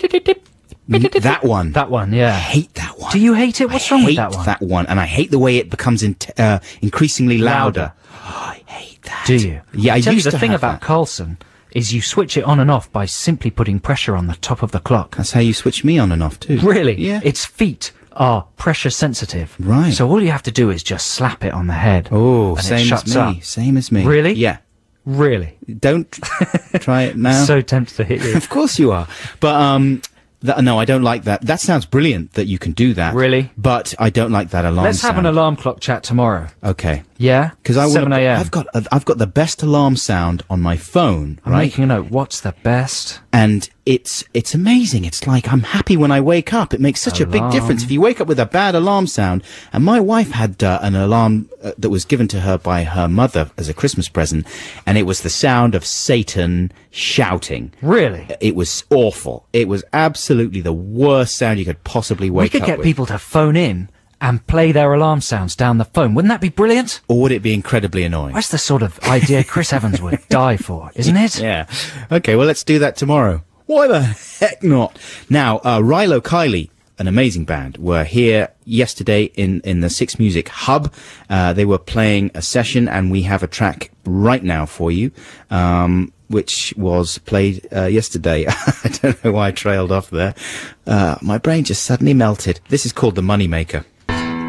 That one. that one, yeah. I hate that one. Do you hate it? What's I wrong with hate that one? that one, and I hate the way it becomes in uh, increasingly louder. Louder. Oh, I hate that. Do you? Yeah, I tell used you, the to thing have about that. Carlson is you switch it on and off by simply putting pressure on the top of the clock. That's how you switch me on and off too. Really? Yeah. Its feet are pressure sensitive. Right. So all you have to do is just slap it on the head. Oh, and it same shuts as me. up. Same as me. Really? Yeah. Really? Don't try it now. So tempted to hit you. Of course you are. But um, th- no, I don't like that. That sounds brilliant that you can do that. Really? But I don't like that alarm. Let's have an sound. alarm clock chat tomorrow. Okay. Yeah? Because I seven wanna- a.m. I've got I've got the best alarm sound on my phone, I'm right? making a note. What's the best? And it's it's amazing. It's like I'm happy when I wake up. It makes such a big Alarm. difference. If you wake up with a bad alarm sound, and my wife had uh, an alarm uh, that was given to her by her mother as a Christmas present, and it was the sound of Satan shouting. Really? It was awful. It was absolutely the worst sound you could possibly We wake could up get with. people to phone in and play their alarm sounds down the phone. Wouldn't that be brilliant? Or would it be incredibly annoying? That's the sort of idea Chris Evans would die for, isn't it? Yeah. Okay, well, let's do that tomorrow. Why the heck not? Now, uh, Rilo Kiley, an amazing band, were here yesterday in, in the Six Music Hub. Uh, they were playing a session, and we have a track right now for you, um, which was played uh, yesterday. I don't know why I trailed off there. Uh, my brain just suddenly melted. This is called The Moneymaker.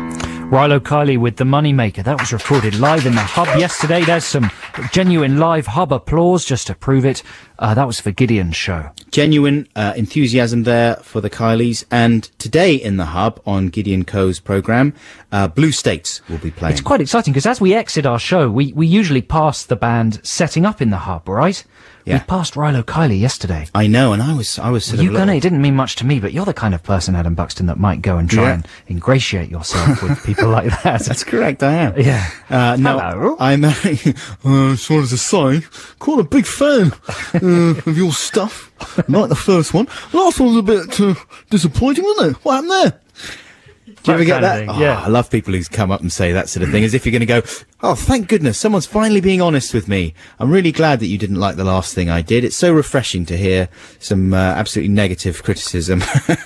Rilo Kiley with The Moneymaker. That was recorded live in the Hub yesterday. There's some genuine live Hub applause just to prove it. Uh, that was for Gideon's show. Genuine uh, enthusiasm there for the Kileys. And today in the Hub on Gideon Coe's programme, uh, Blue States will be playing. It's quite exciting because as we exit our show, we, we usually pass the band setting up in the Hub, right? Yeah. We passed Rilo Kiley yesterday. I know, and I was I was sort You of... a gonna, little- it didn't mean much to me, but you're the kind of person, Adam Buxton, that might go and try Yeah. and ingratiate yourself with people like that. That's correct, I am. Yeah. Uh, no, Hello. I'm... Uh, I just wanted to say, quite a big fan uh, of your stuff. Like the first one. Last one was a bit uh, disappointing, wasn't it? What happened there? Do you That ever get kind of that? thing, Oh, yeah. I love people who come up and say that sort of thing, as if you're going to go, oh, thank goodness, someone's finally being honest with me. I'm really glad that you didn't like the last thing I did. It's so refreshing to hear some uh, absolutely negative criticism.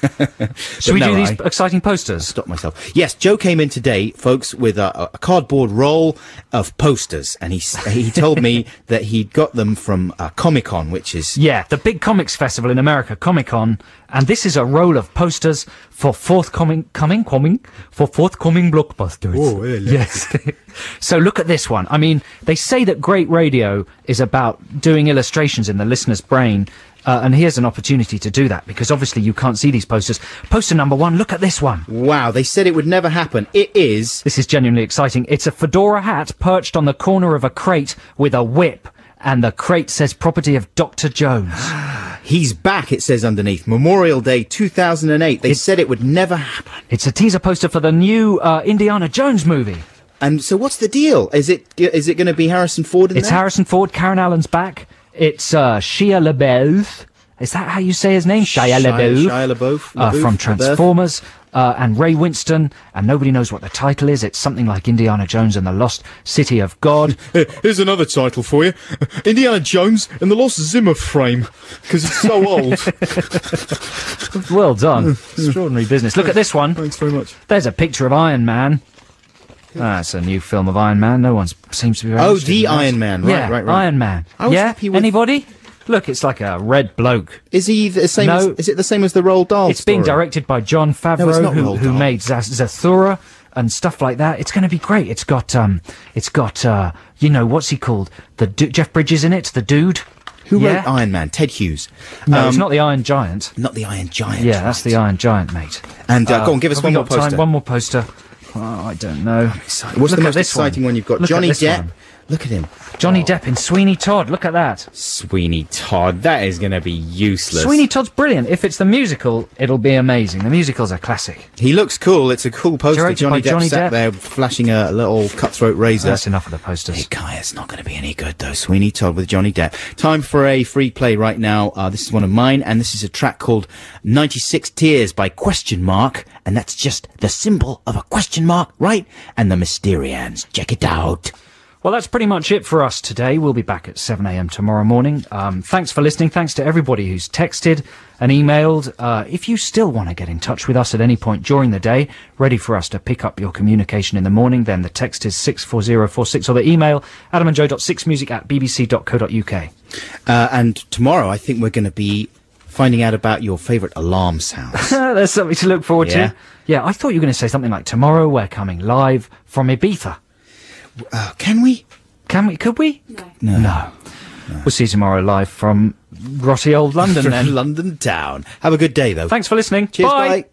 Should we no, do these I- exciting posters? Stop myself. Yes, Joe came in today, folks, with a, a cardboard roll of posters, and he s- he told me that he'd got them from uh, Comic-Con, which is... Yeah, the big comics festival in America, Comic-Con, and this is a roll of posters for forthcoming, coming, coming, for forthcoming blockbusters. Oh, really? Yes. So look at this one. I mean, they say that great radio is about doing illustrations in the listener's brain, uh, and here's an opportunity to do that, because obviously you can't see these posters. Poster number one, look at this one. Wow, they said it would never happen. It is... This is genuinely exciting. It's a fedora hat perched on the corner of a crate with a whip, and the crate says property of Doctor Jones. He's back, it says underneath. Memorial Day two thousand eight. They said it would never happen. It's a teaser poster for the new uh, Indiana Jones movie. And so what's the deal? Is it is it going to be Harrison Ford in It's there? Harrison Ford, Karen Allen's back. It's uh, Shia LaBeouf. Is that how you say his name? Shia LaBeouf. Shia LaBeouf. Uh, LaBeouf, from LaBeouf. Transformers. Uh, and Ray Winston. And nobody knows what the title is. It's something like Indiana Jones and the Lost City of God. Here's another title for you. Indiana Jones and the Lost Zimmer Frame. Because it's so old. Well done. Extraordinary business. Look at this one. Thanks very much. There's a picture of Iron Man. That's a new film of Iron Man. No one seems to be very Oh, interested the in that. Iron Man. Right, yeah, right, right. Iron Man. I was Yeah? happy with- Anybody? Look, it's like a red bloke. Is he the same No. as, is it the same as the Roald Dahl It's being story? directed by John Favreau, No, it's not who, Roald who Dahl. made Zaz- Zathura and stuff like that. It's going to be great. It's got, um, it's got, uh, you know, what's he called? The du- Jeff Bridges in it, the dude. Who yeah? wrote Iron Man? Ted Hughes. No, Um, it's not the Iron Giant. Not the Iron Giant. Yeah, that's the Iron Giant, mate. And uh, go on, give us Have one we more got time? poster. One more poster. Oh, I don't know. What's Look the at most this exciting one. you've got? Look at Johnny this Depp. one. Look at him. Johnny Depp in Sweeney Todd. Look at that. Sweeney Todd. That is going to be useless. Sweeney Todd's brilliant. If it's the musical, it'll be amazing. The musical's a classic. He looks cool. It's a cool poster. Directed Johnny by Depp Johnny sat Depp. there flashing a little cutthroat razor. That's enough of the posters. Hey, Kai, it's not going to be any good, though. Sweeney Todd with Johnny Depp. Time for a free play right now. Uh, this is one of mine, and this is a track called ninety-six Tears by Question Mark, and that's just the symbol of a question mark, right? And the Mysterians. Check it out. Well, that's pretty much it for us today. We'll be back at seven a m tomorrow morning. Um, thanks for listening. Thanks to everybody who's texted and emailed. Uh, if you still want to get in touch with us at any point during the day, ready for us to pick up your communication in the morning, then the text is six four zero four six or the email adamandjoe.sixmusic at bbc.co.uk. Uh, and tomorrow, I think we're going to be finding out about your favourite alarm sounds. There's something to look forward Yeah. to. Yeah, I thought you were going to say something like, tomorrow we're coming live from Ibiza. uh, can we? Can we? Could we? No. No. No. We'll see you tomorrow live from grotty old London then. From London town. Have a good day, though. Thanks for listening. Cheers, Bye. bye.